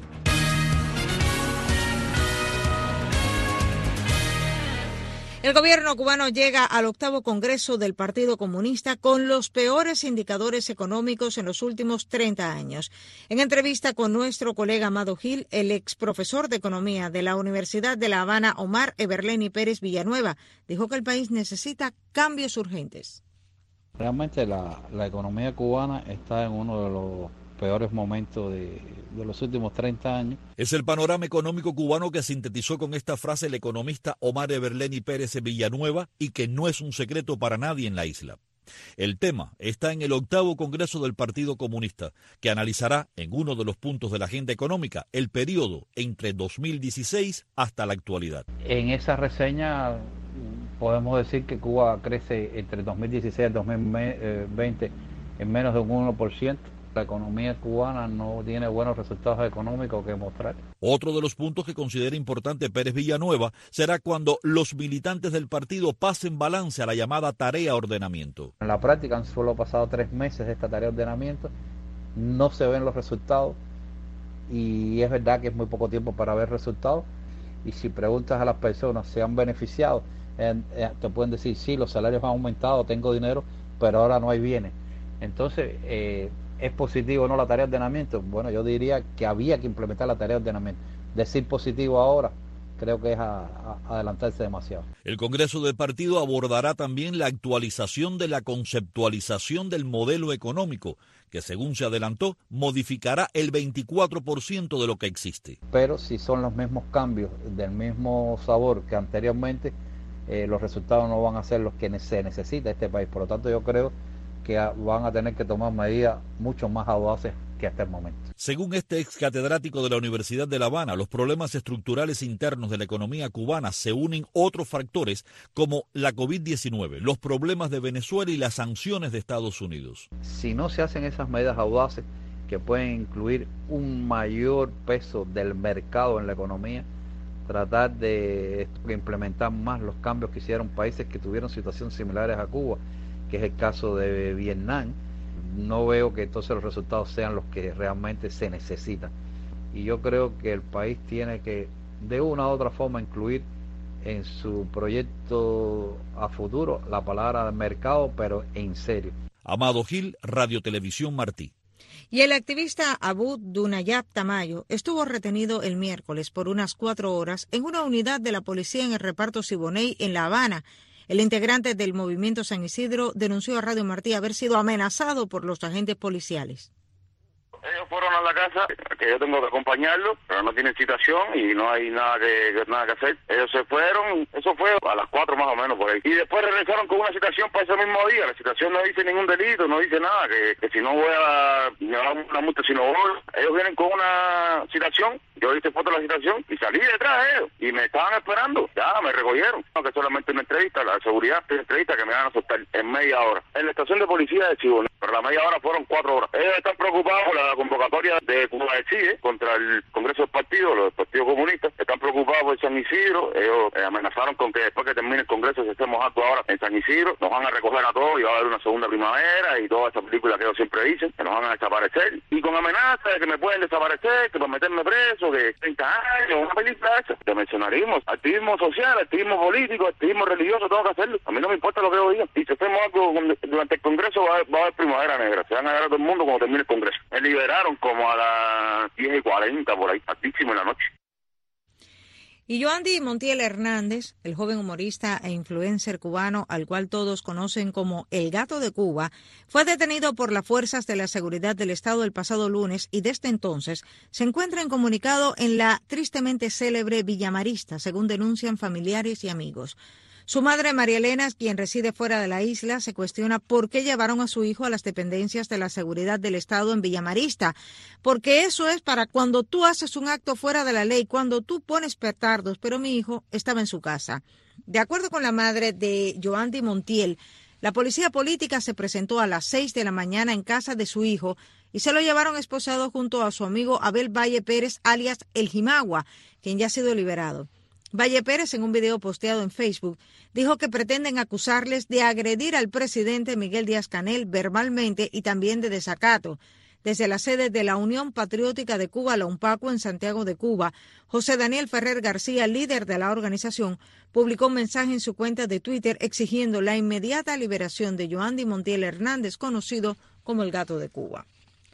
El gobierno cubano llega al octavo congreso del Partido Comunista con los peores indicadores económicos en los últimos 30 años. En entrevista con nuestro colega Amado Gil, el ex profesor de Economía de la Universidad de La Habana, Omar Everleni Pérez Villanueva, dijo que el país necesita cambios urgentes. Realmente la economía cubana está en uno de los peores momentos de los últimos 30 años. Es el panorama económico cubano que sintetizó con esta frase el economista Omar Everleni Pérez Villanueva y que no es un secreto para nadie en la isla. El tema está en el octavo Congreso del Partido Comunista, que analizará en uno de los puntos de la agenda económica el periodo entre 2016 hasta la actualidad. En esa reseña podemos decir que Cuba crece entre 2016 y 2020 en menos de un 1%. La economía cubana no tiene buenos resultados económicos que mostrar. Otro de los puntos que considera importante Pérez Villanueva será cuando los militantes del partido pasen balance a la llamada tarea ordenamiento. En la práctica han solo pasado 3 meses de esta tarea de ordenamiento, no se ven los resultados y es verdad que es muy poco tiempo para ver resultados. Y si preguntas a las personas si han beneficiado, te pueden decir sí, los salarios han aumentado, tengo dinero, pero ahora no hay bienes. Entonces, ¿es positivo o no la tarea de ordenamiento? Bueno, yo diría que había que implementar la tarea de ordenamiento. Decir positivo ahora creo que es adelantarse demasiado. El Congreso del Partido abordará también la actualización de la conceptualización del modelo económico, que según se adelantó, modificará el 24% de lo que existe. Pero si son los mismos cambios, del mismo sabor que anteriormente, los resultados no van a ser los que se necesita este país. Por lo tanto, yo creo que van a tener que tomar medidas mucho más audaces que hasta el momento. Según este ex catedrático de la Universidad de La Habana, los problemas estructurales internos de la economía cubana se unen otros factores como la COVID-19, los problemas de Venezuela y las sanciones de Estados Unidos. Si no se hacen esas medidas audaces que pueden incluir un mayor peso del mercado en la economía, tratar de implementar más los cambios que hicieron países que tuvieron situaciones similares a Cuba, que es el caso de Vietnam, no veo que entonces los resultados sean los que realmente se necesitan. Y yo creo que el país tiene que, de una u otra forma, incluir en su proyecto a futuro la palabra mercado, pero en serio. Amado Gil, Radio Televisión Martí. Y el activista Abu Dunayab Tamayo estuvo retenido el miércoles por unas 4 horas en una unidad de la policía en el reparto Siboney en La Habana. El integrante del movimiento San Isidro denunció a Radio Martí haber sido amenazado por los agentes policiales. Ellos fueron a la casa, que yo tengo que acompañarlos, pero no tienen citación y no hay nada que hacer. Ellos se fueron, eso fue a las 4 más o menos por ahí. Y después regresaron con una citación para ese mismo día. La citación no dice ningún delito, no dice nada, que si no me van a una multa si no voy. Ellos vienen con una citación, yo hice foto de la citación y salí detrás de ellos. Y me estaban esperando, ya me recogieron. No, que solamente una entrevista, la seguridad de entrevista que me van a soltar en media hora. En la estación de policía de Chiboney, pero la media hora fueron 4 horas. Ellos están preocupados por la convocatoria de Cuba de CIE contra el Congreso del Partido, los partidos comunistas. Están preocupados por San Isidro. Ellos amenazaron con que después que termine el Congreso, si estemos actos ahora en San Isidro, nos van a recoger a todos y va a haber una segunda primavera y toda esa película que ellos siempre dicen, que nos van a desaparecer. Y con amenazas de que me pueden desaparecer, que para meterme preso, que 30 años, una película esa. De mencionarismo, activismo social, activismo político, activismo religioso, tengo que hacerlo. A mí no me importa lo que ellos digan. Y si hacemos algo durante el Congreso, va a haber primavera negra. Se van a dar a todo el mundo cuando termine el Congreso. Me liberaron como a las 10:40 por ahí, altísimo en la noche. Y Yoandi Montiel Hernández, el joven humorista e influencer cubano al cual todos conocen como el Gato de Cuba, fue detenido por las fuerzas de la seguridad del Estado el pasado lunes y desde entonces se encuentra incomunicado en la tristemente célebre Villa Marista, según denuncian familiares y amigos. Su madre, María Elena, quien reside fuera de la isla, se cuestiona por qué llevaron a su hijo a las dependencias de la seguridad del Estado en Villa Marista, porque eso es para cuando tú haces un acto fuera de la ley, cuando tú pones petardos, pero mi hijo estaba en su casa. De acuerdo con la madre de Yoandi Montiel, la policía política se presentó a las 6 de la mañana en casa de su hijo y se lo llevaron esposado junto a su amigo Abel Valle Pérez, alias El Jimagua, quien ya ha sido liberado. Valle Pérez, en un video posteado en Facebook, dijo que pretenden acusarles de agredir al presidente Miguel Díaz-Canel verbalmente y también de desacato. Desde la sede de la Unión Patriótica de Cuba, la UNPACU, en Santiago de Cuba, José Daniel Ferrer García, líder de la organización, publicó un mensaje en su cuenta de Twitter exigiendo la inmediata liberación de Yoandi Montiel Hernández, conocido como el Gato de Cuba.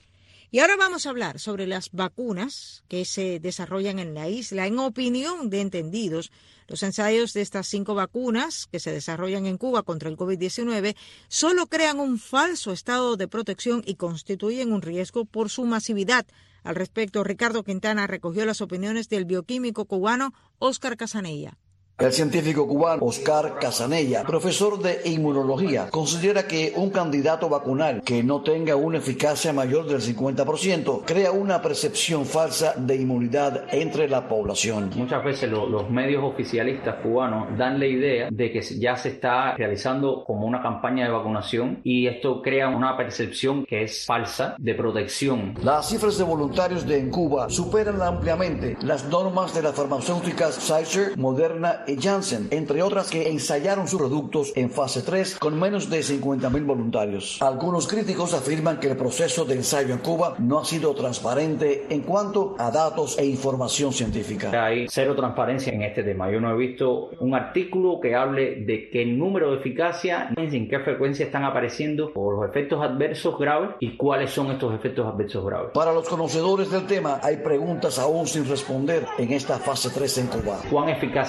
Y ahora vamos a hablar sobre las vacunas que se desarrollan en la isla. En opinión de entendidos, los ensayos de estas 5 vacunas que se desarrollan en Cuba contra el COVID-19 solo crean un falso estado de protección y constituyen un riesgo por su masividad. Al respecto, Ricardo Quintana recogió las opiniones del bioquímico cubano Óscar Casanella. El científico cubano Óscar Casanella, profesor de inmunología, considera que un candidato vacunal que no tenga una eficacia mayor del 50% crea una percepción falsa de inmunidad entre la población. Muchas veces los medios oficialistas cubanos dan la idea de que ya se está realizando como una campaña de vacunación y esto crea una percepción que es falsa de protección. Las cifras de voluntarios en Cuba superan ampliamente las normas de las farmacéuticas Pfizer, Moderna y Janssen, entre otras, que ensayaron sus productos en fase 3 con menos de 50.000 voluntarios. Algunos críticos afirman que el proceso de ensayo en Cuba no ha sido transparente en cuanto a datos e información científica. Hay cero transparencia en este tema. Yo no he visto un artículo que hable de qué número de eficacia, en qué frecuencia están apareciendo o los efectos adversos graves y cuáles son estos efectos adversos graves. Para los conocedores del tema, hay preguntas aún sin responder en esta fase 3 en Cuba. ¿Cuán eficaz es? O sea,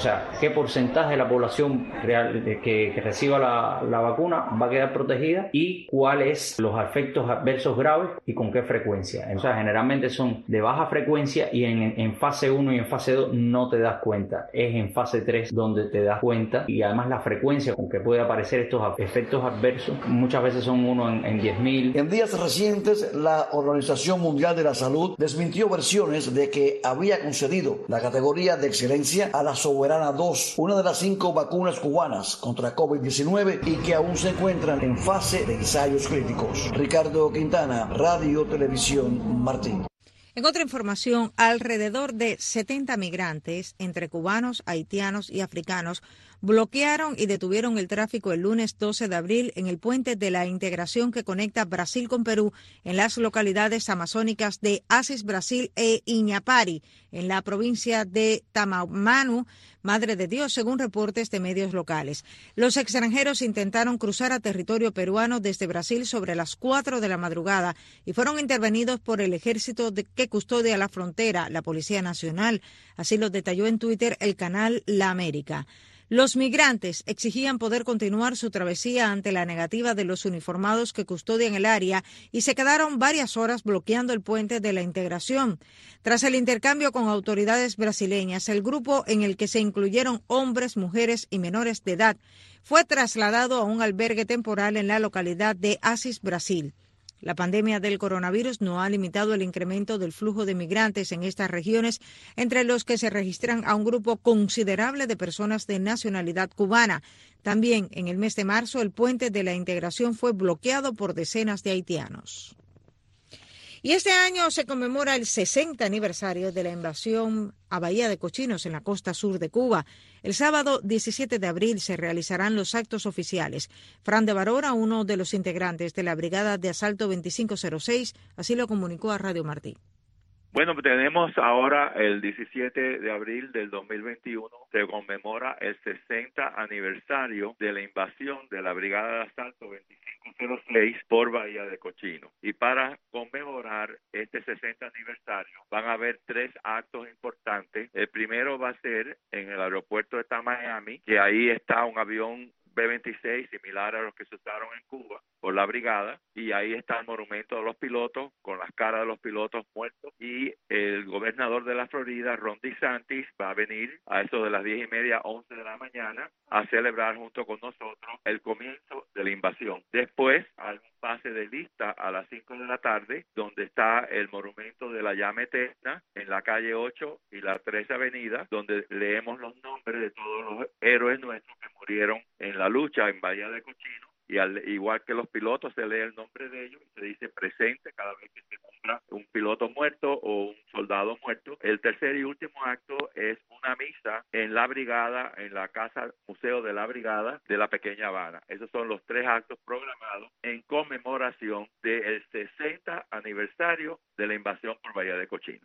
sea, qué porcentaje de la población real que reciba la vacuna va a quedar protegida y cuáles los efectos adversos graves y con qué frecuencia. O sea, generalmente son de baja frecuencia y en fase 1 y en fase 2 no te das cuenta. Es en fase 3 donde te das cuenta, y además la frecuencia con que puede aparecer estos efectos adversos muchas veces son 1 en 10.000. En días recientes, la Organización Mundial de la Salud desmintió versiones de que había concedido la categoría de excelencia a la Soberana 2, una de las 5 vacunas cubanas contra COVID-19 y que aún se encuentran en fase de ensayos clínicos. Ricardo Quintana, Radio Televisión Martín. En otra información, alrededor de 70 migrantes, entre cubanos, haitianos y africanos, bloquearon y detuvieron el tráfico el lunes 12 de abril en el puente de la integración que conecta Brasil con Perú en las localidades amazónicas de Assis Brasil e Iñapari, en la provincia de Tamaulipas, Madre de Dios, según reportes de medios locales. Los extranjeros intentaron cruzar a territorio peruano desde Brasil sobre las 4 de la madrugada y fueron intervenidos por el ejército que custodia la frontera, la Policía Nacional. Así lo detalló en Twitter el canal La América. Los migrantes exigían poder continuar su travesía ante la negativa de los uniformados que custodian el área y se quedaron varias horas bloqueando el puente de la integración. Tras el intercambio con autoridades brasileñas, el grupo, en el que se incluyeron hombres, mujeres y menores de edad, fue trasladado a un albergue temporal en la localidad de Assis Brasil. La pandemia del coronavirus no ha limitado el incremento del flujo de migrantes en estas regiones, entre los que se registran a un grupo considerable de personas de nacionalidad cubana. También en el mes de marzo, el puente de la integración fue bloqueado por decenas de haitianos. Y este año se conmemora el 60 aniversario de la invasión a Bahía de Cochinos en la costa sur de Cuba. El sábado 17 de abril se realizarán los actos oficiales. Fran de Barora, uno de los integrantes de la Brigada de Asalto 2506, así lo comunicó a Radio Martí. Bueno, tenemos ahora el 17 de abril del 2021, se conmemora el 60 aniversario de la invasión de la Brigada de Asalto 2506 por Bahía de Cochinos. Y para conmemorar este 60 aniversario van a haber 3 actos importantes. El primero va a ser en el aeropuerto de Miami, que ahí está un avión B-26 similar a los que se usaron en Cuba por la brigada, y ahí está el monumento de los pilotos con las caras de los pilotos muertos, y el gobernador de la Florida, Ron DeSantis, va a venir a eso de las 10:30, 11 de la mañana a celebrar junto con nosotros el comienzo de la invasión. Después hay un pase de lista a las 5 de la tarde donde está el monumento de la llama eterna en la calle 8 y la 13 avenida, donde leemos los nombres de todos los héroes nuestros que murieron en la lucha en Bahía de Cochinos. Y igual que los pilotos, se lee el nombre de ellos y se dice presente cada vez que se nombra un piloto muerto o un soldado muerto. El tercer y último acto es una misa en la brigada, en la casa museo de la brigada de la Pequeña Habana. Esos son los 3 actos programados en conmemoración del 60 aniversario de la invasión por Bahía de Cochinos.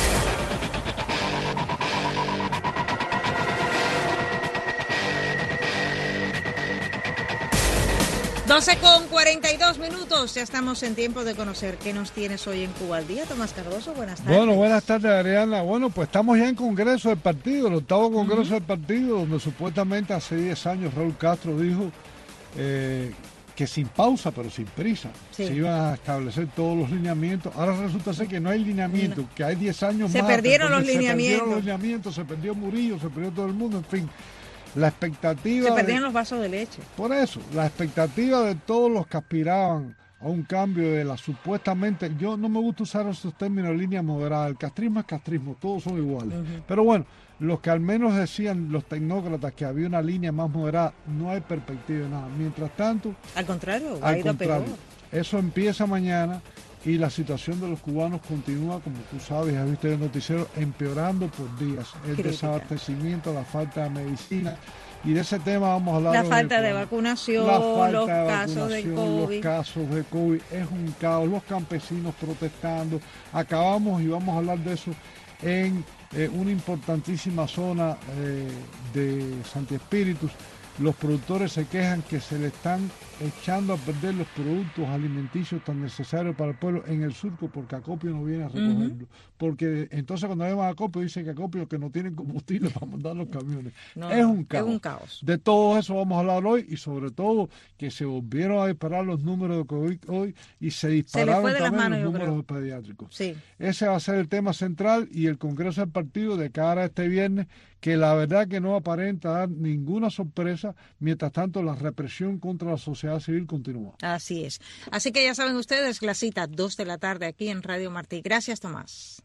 12:42. Ya estamos en tiempo de conocer qué nos tienes hoy en Cuba al Día. Tomás Cardoso, buenas tardes. Bueno, buenas tardes, Adriana. Bueno, pues estamos ya en Congreso del Partido, el 8º Congreso del Partido, donde supuestamente hace 10 años Raúl Castro dijo que sin pausa, pero sin prisa, se iban a establecer todos los lineamientos. Ahora resulta ser que no hay lineamiento, que hay 10 años más. Se perdieron los lineamientos, se perdió Murillo, se perdió todo el mundo, en fin. La expectativa... Se perdieron los vasos de leche. Por eso, la expectativa de todos los que aspiraban a un cambio de la supuestamente... Yo no me gusta usar esos términos, línea moderada. El castrismo es castrismo, todos son iguales. Pero bueno, los que al menos decían los tecnócratas que había una línea más moderada, no hay perspectiva de nada. Mientras tanto... Al contrario, ha ido peor. Eso empieza mañana y la situación de los cubanos continúa, como tú sabes, has visto en el noticiero, empeorando por días. El desabastecimiento, la falta de medicina, y de ese tema vamos a hablar. La falta de vacunación, los casos de COVID. Los casos de COVID, es un caos, los campesinos protestando. Acabamos y vamos a hablar de eso en una importantísima zona de Santi Espíritus. Los productores se quejan que se le están echando a perder los productos alimenticios tan necesarios para el pueblo en el surco, porque Acopio no viene a recogerlo. Porque entonces cuando llevan a Acopio dicen que Acopio que no tienen combustible para mandar los camiones. Es un caos. De todo eso vamos a hablar hoy, y sobre todo que se volvieron a disparar los números de COVID hoy y se dispararon también los números de pediátricos. Sí. Ese va a ser el tema central, y el Congreso del Partido de cara a este viernes, que la verdad que no aparenta dar ninguna sorpresa. Mientras tanto, la represión contra la sociedad civil continúa. Así es. Así que ya saben ustedes, la cita 2 de la tarde aquí en Radio Martí. Gracias, Tomás.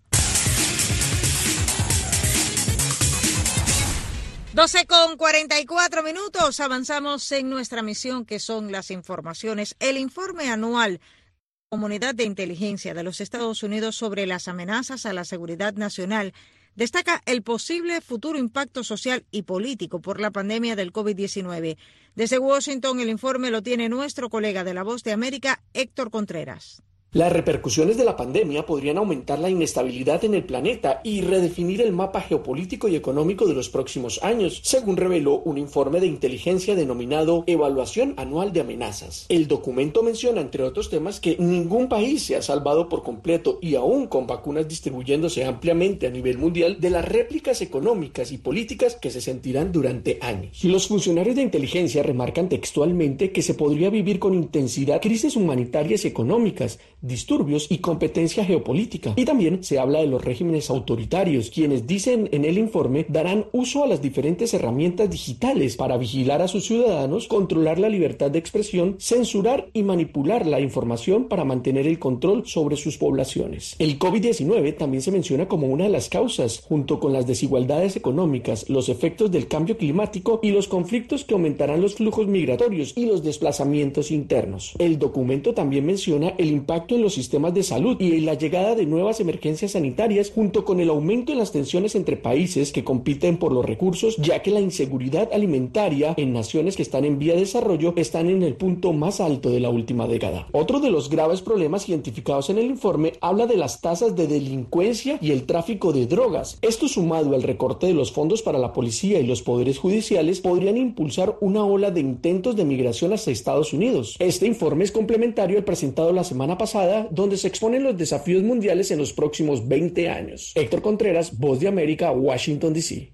12:44. Avanzamos en nuestra misión, que son las informaciones. El informe anual de la Comunidad de Inteligencia de los Estados Unidos sobre las amenazas a la seguridad nacional destaca el posible futuro impacto social y político por la pandemia del COVID-19. Desde Washington, el informe lo tiene nuestro colega de La Voz de América, Héctor Contreras. Las repercusiones de la pandemia podrían aumentar la inestabilidad en el planeta y redefinir el mapa geopolítico y económico de los próximos años, según reveló un informe de inteligencia denominado Evaluación Anual de Amenazas. El documento menciona, entre otros temas, que ningún país se ha salvado por completo, y aún con vacunas distribuyéndose ampliamente a nivel mundial, de las réplicas económicas y políticas que se sentirán durante años. Los funcionarios de inteligencia remarcan textualmente que se podría vivir con intensidad crisis humanitarias y económicas, disturbios y competencia geopolítica. Y también se habla de los regímenes autoritarios, quienes, dicen en el informe, darán uso a las diferentes herramientas digitales para vigilar a sus ciudadanos, controlar la libertad de expresión, censurar y manipular la información para mantener el control sobre sus poblaciones. El COVID-19 también se menciona como una de las causas, junto con las desigualdades económicas, los efectos del cambio climático y los conflictos que aumentarán los flujos migratorios y los desplazamientos internos. El documento también menciona el impacto en los sistemas de salud y en la llegada de nuevas emergencias sanitarias, junto con el aumento en las tensiones entre países que compiten por los recursos, ya que la inseguridad alimentaria en naciones que están en vía de desarrollo están en el punto más alto de la última década. Otro de los graves problemas identificados en el informe habla de las tasas de delincuencia y el tráfico de drogas. Esto, sumado al recorte de los fondos para la policía y los poderes judiciales, podrían impulsar una ola de intentos de migración hacia Estados Unidos. Este informe es complementario al presentado la semana pasada, donde se exponen los desafíos mundiales en los próximos 20 años. Héctor Contreras, Voz de América, Washington, D.C.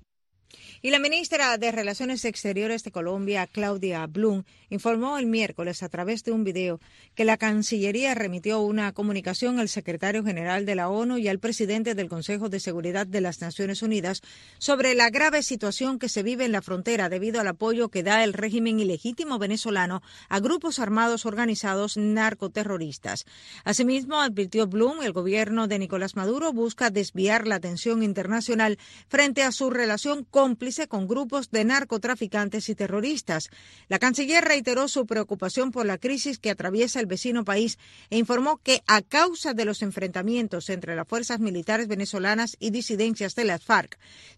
Y la ministra de Relaciones Exteriores de Colombia, Claudia Blum, informó el miércoles a través de un video que la Cancillería remitió una comunicación al secretario general de la ONU y al presidente del Consejo de Seguridad de las Naciones Unidas sobre la grave situación que se vive en la frontera debido al apoyo que da el régimen ilegítimo venezolano a grupos armados organizados narcoterroristas. Asimismo, advirtió Blum, el gobierno de Nicolás Maduro busca desviar la atención internacional frente a su relación cómplice con grupos de narcotraficantes y terroristas. La canciller reiteró su preocupación por la crisis que atraviesa el vecino país e informó que, a causa de los enfrentamientos entre las fuerzas militares venezolanas y disidencias de las FARC,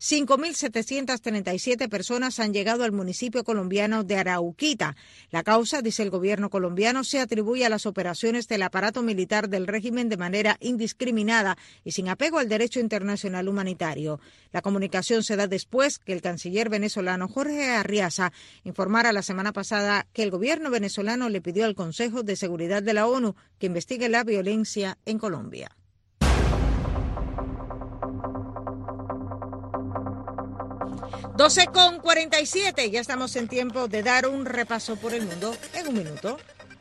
5.737 personas han llegado al municipio colombiano de Arauquita. La causa, dice el gobierno colombiano, se atribuye a las operaciones del aparato militar del régimen de manera indiscriminada y sin apego al derecho internacional humanitario. La comunicación se da después que el canciller venezolano Jorge Arriaza informara la semana pasada que el gobierno venezolano le pidió al Consejo de Seguridad de la ONU que investigue la violencia en Colombia. (12:47). Ya estamos en tiempo de dar un repaso por el mundo en un minuto.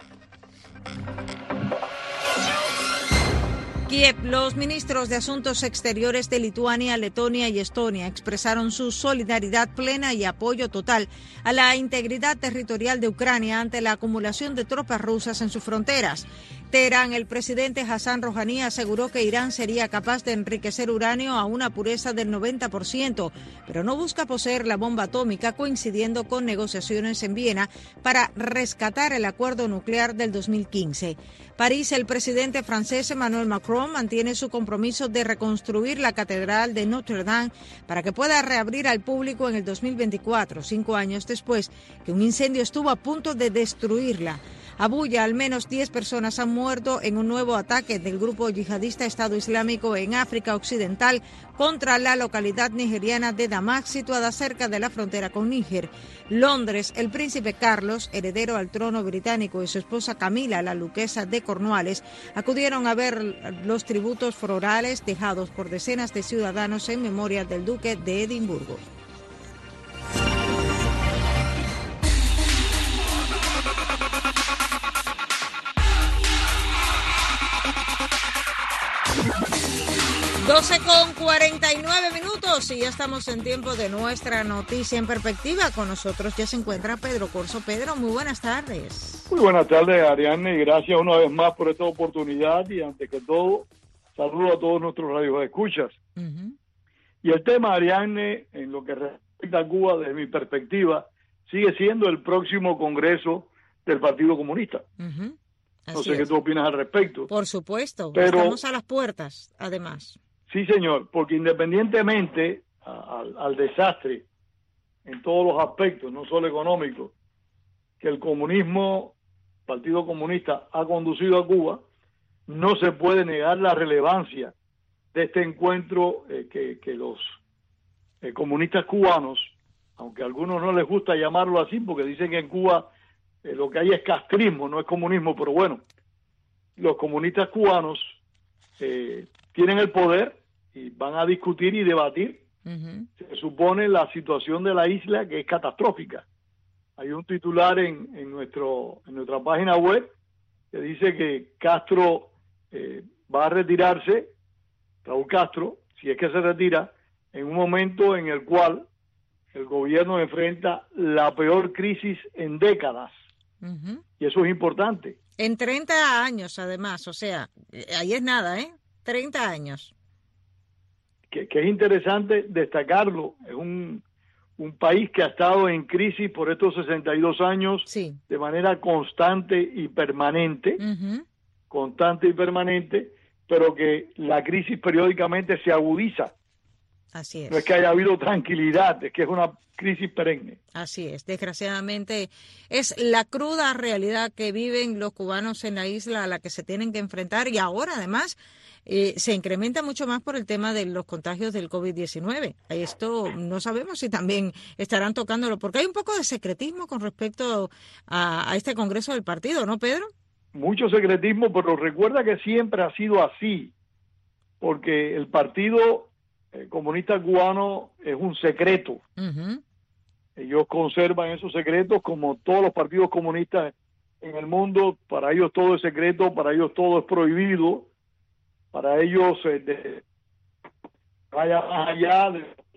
Kiev. Los ministros de Asuntos Exteriores de Lituania, Letonia y Estonia expresaron su solidaridad plena y apoyo total a la integridad territorial de Ucrania ante la acumulación de tropas rusas en sus fronteras. Teherán, el presidente Hassan Rouhani aseguró que Irán sería capaz de enriquecer uranio a una pureza del 90%, pero no busca poseer la bomba atómica, coincidiendo con negociaciones en Viena para rescatar el acuerdo nuclear del 2015. París, el presidente francés Emmanuel Macron mantiene su compromiso de reconstruir la Catedral de Notre Dame para que pueda reabrir al público en el 2024, 5 años después que un incendio estuvo a punto de destruirla. Abuya, al menos 10 personas han muerto en un nuevo ataque del grupo yihadista Estado Islámico en África Occidental contra la localidad nigeriana de Damak, situada cerca de la frontera con Níger. Londres, el príncipe Carlos, heredero al trono británico, y su esposa Camila, la duquesa de Cornualles, acudieron a ver los tributos florales dejados por decenas de ciudadanos en memoria del duque de Edimburgo. (12:49) y ya estamos en tiempo de nuestra noticia en perspectiva. Con nosotros ya se encuentra Pedro Corso. Pedro, muy buenas tardes. Muy buenas tardes, Ariadne, y gracias una vez más por esta oportunidad, y antes que todo, saludo a todos nuestros radioescuchas. Y el tema, Ariadne, en lo que respecta a Cuba, desde mi perspectiva, sigue siendo el próximo Congreso del Partido Comunista. No sé qué tú opinas al respecto. Por supuesto, pero estamos a las puertas, además. Sí, señor, porque independientemente al desastre en todos los aspectos, no solo económicos, que el comunismo, Partido Comunista, ha conducido a Cuba, no se puede negar la relevancia de este encuentro que los comunistas cubanos, aunque a algunos no les gusta llamarlo así, porque dicen que en Cuba lo que hay es castrismo, no es comunismo, pero bueno, los comunistas cubanos tienen el poder y van a discutir y debatir. Se supone la situación de la isla, que es catastrófica. Hay un titular en nuestra página web que dice que Castro va a retirarse, Raúl Castro, si es que se retira, en un momento en el cual el gobierno enfrenta la peor crisis en décadas. Y eso es importante. En 30 años, además, o sea, ahí es nada, 30 años. Que es interesante destacarlo. Es un país que ha estado en crisis por estos 62 años, sí, de manera constante y permanente, pero que la crisis periódicamente se agudiza. Así es. No es que haya habido tranquilidad, es que es una crisis perenne. Así es, desgraciadamente es la cruda realidad que viven los cubanos en la isla a la que se tienen que enfrentar, y ahora además se incrementa mucho más por el tema de los contagios del COVID-19. Esto no sabemos si también estarán tocándolo, porque hay un poco de secretismo con respecto a este Congreso del partido, ¿no, Pedro? Mucho secretismo, pero recuerda que siempre ha sido así, porque el Partido Comunista Cubano es un secreto. Ellos conservan esos secretos, como todos los partidos comunistas en el mundo. Para ellos todo es secreto, para ellos todo es prohibido, para ellos vaya más allá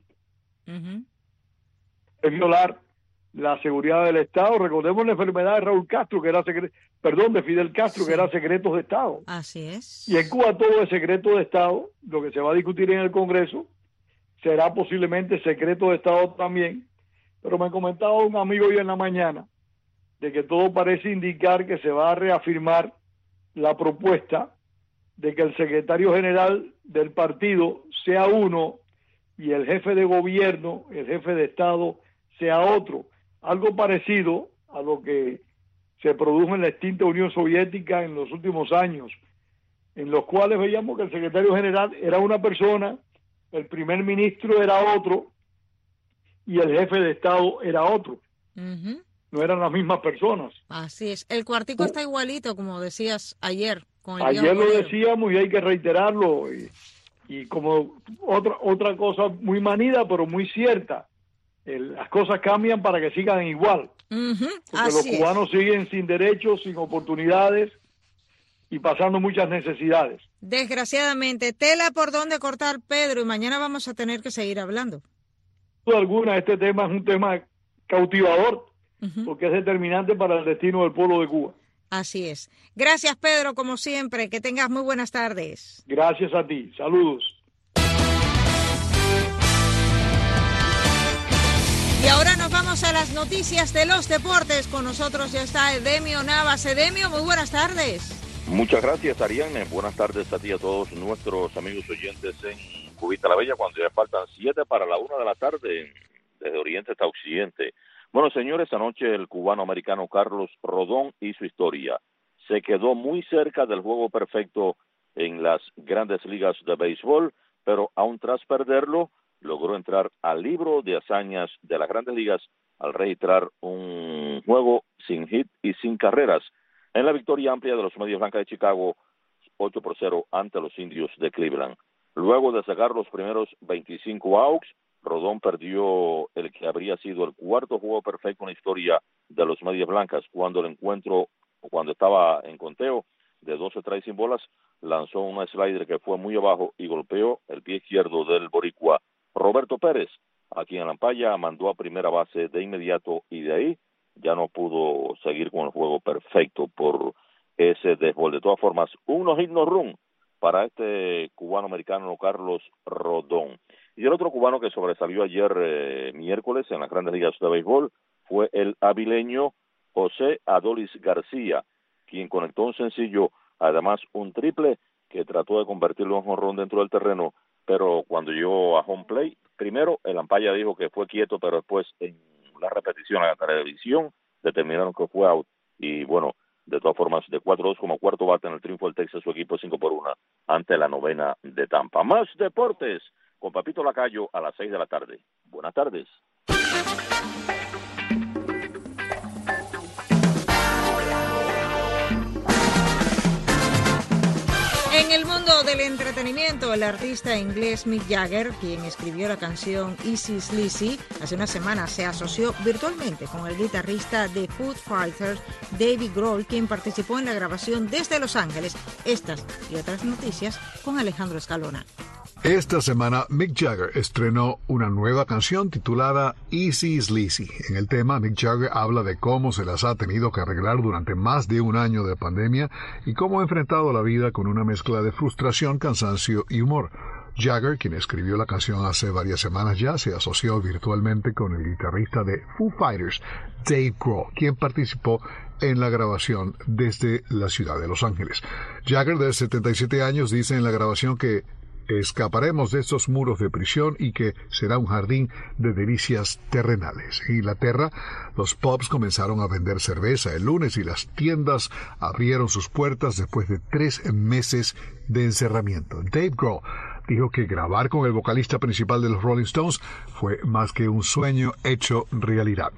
de violar la seguridad del Estado. Recordemos la enfermedad de Raúl Castro, que era de Fidel Castro, que era secretos de Estado. Así es. Y en Cuba todo es secreto de Estado. Lo que se va a discutir en el Congreso será posiblemente secreto de Estado también. Pero me comentaba un amigo hoy en la mañana de que todo parece indicar que se va a reafirmar la propuesta de que el secretario general del partido sea uno y el jefe de gobierno, el jefe de Estado, sea otro. Algo parecido a lo que se produjo en la extinta Unión Soviética en los últimos años, en los cuales veíamos que el secretario general era una persona, el primer ministro era otro y el jefe de Estado era otro. No eran las mismas personas. Así es. El cuartico está igualito, como decías ayer. Ayer lo decíamos y hay que reiterarlo. Y como otra cosa muy manida, pero muy cierta. Las cosas cambian para que sigan igual. Porque los cubanos siguen sin derechos, sin oportunidades y pasando muchas necesidades. Desgraciadamente, tela por donde cortar, Pedro, y mañana vamos a tener que seguir hablando. Sin duda alguna, este tema es un tema cautivador, porque es determinante para el destino del pueblo de Cuba. Así es. Gracias, Pedro, como siempre. Que tengas muy buenas tardes. Gracias a ti. Saludos. Y ahora nos vamos a las noticias de los deportes. Con nosotros ya está Edemio Navas. Edemio, muy buenas tardes. Muchas gracias, Ariane. Buenas tardes a ti y a todos nuestros amigos oyentes en Cubita la Bella, cuando ya faltan 7 para la 1 de la tarde, desde Oriente hasta Occidente. Bueno, señores, anoche el cubano-americano Carlos Rodón hizo historia. Se quedó muy cerca del juego perfecto en las grandes ligas de béisbol, pero aún tras perderlo, logró entrar al libro de hazañas de las grandes ligas al registrar un juego sin hit y sin carreras en la victoria amplia de los Medias Blancas de Chicago 8-0 ante los Indios de Cleveland. Luego de sacar los primeros 25 outs, Rodón perdió el que habría sido el cuarto juego perfecto en la historia de los Medias Blancas, cuando cuando estaba en conteo de 12 strikes sin bolas, lanzó una slider que fue muy abajo y golpeó el pie izquierdo del boricua Roberto Pérez, a quien la ampalla mandó a primera base de inmediato, y de ahí ya no pudo seguir con el juego perfecto por ese desbol. De todas formas, un no-hit no-run para este cubano-americano Carlos Rodón. Y el otro cubano que sobresalió ayer miércoles en las grandes ligas de béisbol fue el avileño José Adolis García, quien conectó un sencillo, además un triple, que trató de convertirlo en jonrón dentro del terreno, pero cuando llegó a home plate, primero el umpire dijo que fue quieto, pero después en la repetición a la televisión determinaron que fue out. Y bueno, de todas formas, de 4-2 como cuarto bate en el triunfo del Texas, su equipo 5-1 ante la novena de Tampa. Más deportes con Papito Lacayo a las 6 de la tarde. Buenas tardes. En el mundo del entretenimiento, el artista inglés Mick Jagger, quien escribió la canción Easy Sleazy, hace una semana se asoció virtualmente con el guitarrista de Foo Fighters, Dave Grohl, quien participó en la grabación desde Los Ángeles. Estas y otras noticias con Alejandro Escalona. Esta semana, Mick Jagger estrenó una nueva canción titulada Easy Sleazy. En el tema, Mick Jagger habla de cómo se las ha tenido que arreglar durante más de un año de pandemia y cómo ha enfrentado la vida con una mezcla de frustración, cansancio y humor. Jagger, quien escribió la canción hace varias semanas ya, se asoció virtualmente con el guitarrista de Foo Fighters, Dave Grohl, quien participó en la grabación desde la ciudad de Los Ángeles. Jagger, de 77 años, dice en la grabación que escaparemos de estos muros de prisión y que será un jardín de delicias terrenales. En Inglaterra, los pubs comenzaron a vender cerveza el lunes y las tiendas abrieron sus puertas después de 3 meses de encerramiento. Dave Grohl dijo que grabar con el vocalista principal de los Rolling Stones fue más que un sueño hecho realidad.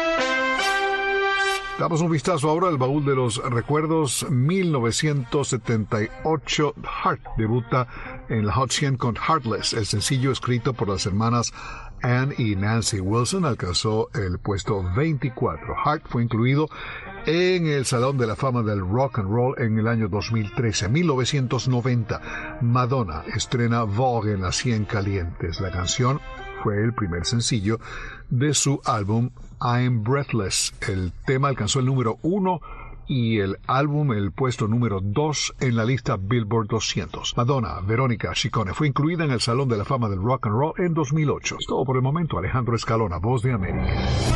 Damos un vistazo ahora al baúl de los recuerdos. 1978, Heart debuta en la Hot 100 con Heartless. El sencillo, escrito por las hermanas Ann y Nancy Wilson, alcanzó el puesto 24. Heart fue incluido en el Salón de la Fama del Rock and Roll en el año 2013. 1990, Madonna estrena Vogue en las 100 calientes. La canción fue el primer sencillo de su álbum I'm Breathless. El tema alcanzó el número 1 y el álbum el puesto número 2 en la lista Billboard 200. Madonna, Verónica Ciccone, fue incluida en el Salón de la Fama del Rock and Roll en 2008. Es todo por el momento. Alejandro Escalona, Voz de América.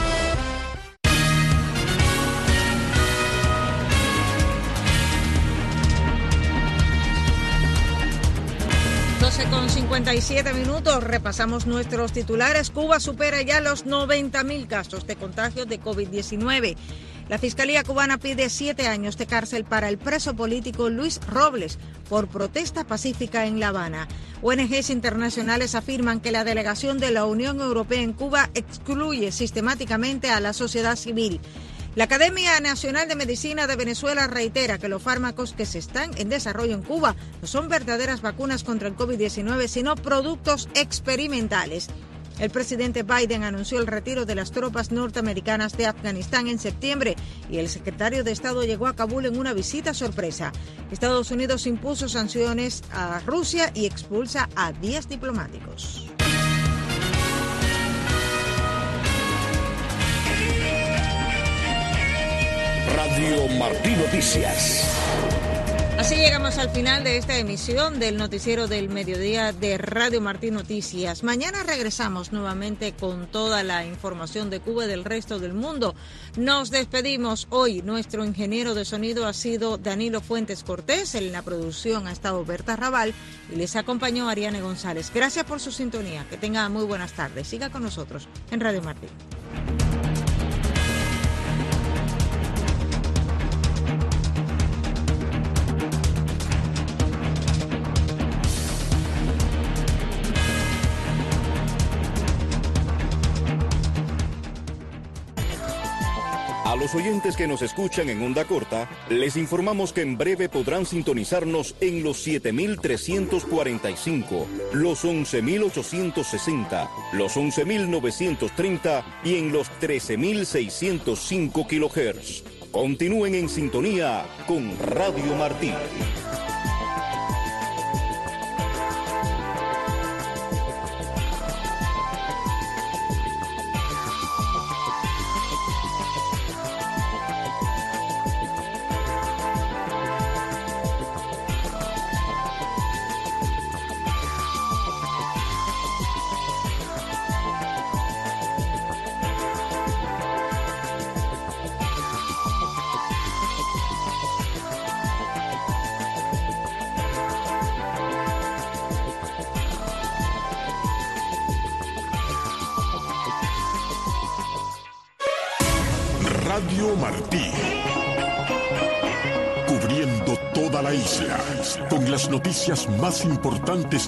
Con 57 minutos repasamos nuestros titulares. Cuba supera ya los 90.000 casos de contagios de COVID-19. La Fiscalía cubana pide 7 años de cárcel para el preso político Luis Robles por protesta pacífica en La Habana. ONGs internacionales afirman que la delegación de la Unión Europea en Cuba excluye sistemáticamente a la sociedad civil. La Academia Nacional de Medicina de Venezuela reitera que los fármacos que se están en desarrollo en Cuba no son verdaderas vacunas contra el COVID-19, sino productos experimentales. El presidente Biden anunció el retiro de las tropas norteamericanas de Afganistán en septiembre y el secretario de Estado llegó a Kabul en una visita sorpresa. Estados Unidos impuso sanciones a Rusia y expulsa a 10 diplomáticos. Radio Martí Noticias. Así llegamos al final de esta emisión del noticiero del mediodía de Radio Martí Noticias. Mañana regresamos nuevamente con toda la información de Cuba y del resto del mundo. Nos despedimos hoy. Nuestro ingeniero de sonido ha sido Danilo Fuentes Cortés. En la producción ha estado Berta Raval y les acompañó Ariane González. Gracias por su sintonía. Que tengan muy buenas tardes. Siga con nosotros en Radio Martí. los oyentes que nos escuchan en onda corta, les informamos que en breve podrán sintonizarnos en los 7.345, los 11.860, los 11.930 y en los 13.605 kHz. Continúen en sintonía con Radio Martí. Radio Martí, cubriendo toda la isla con las noticias más importantes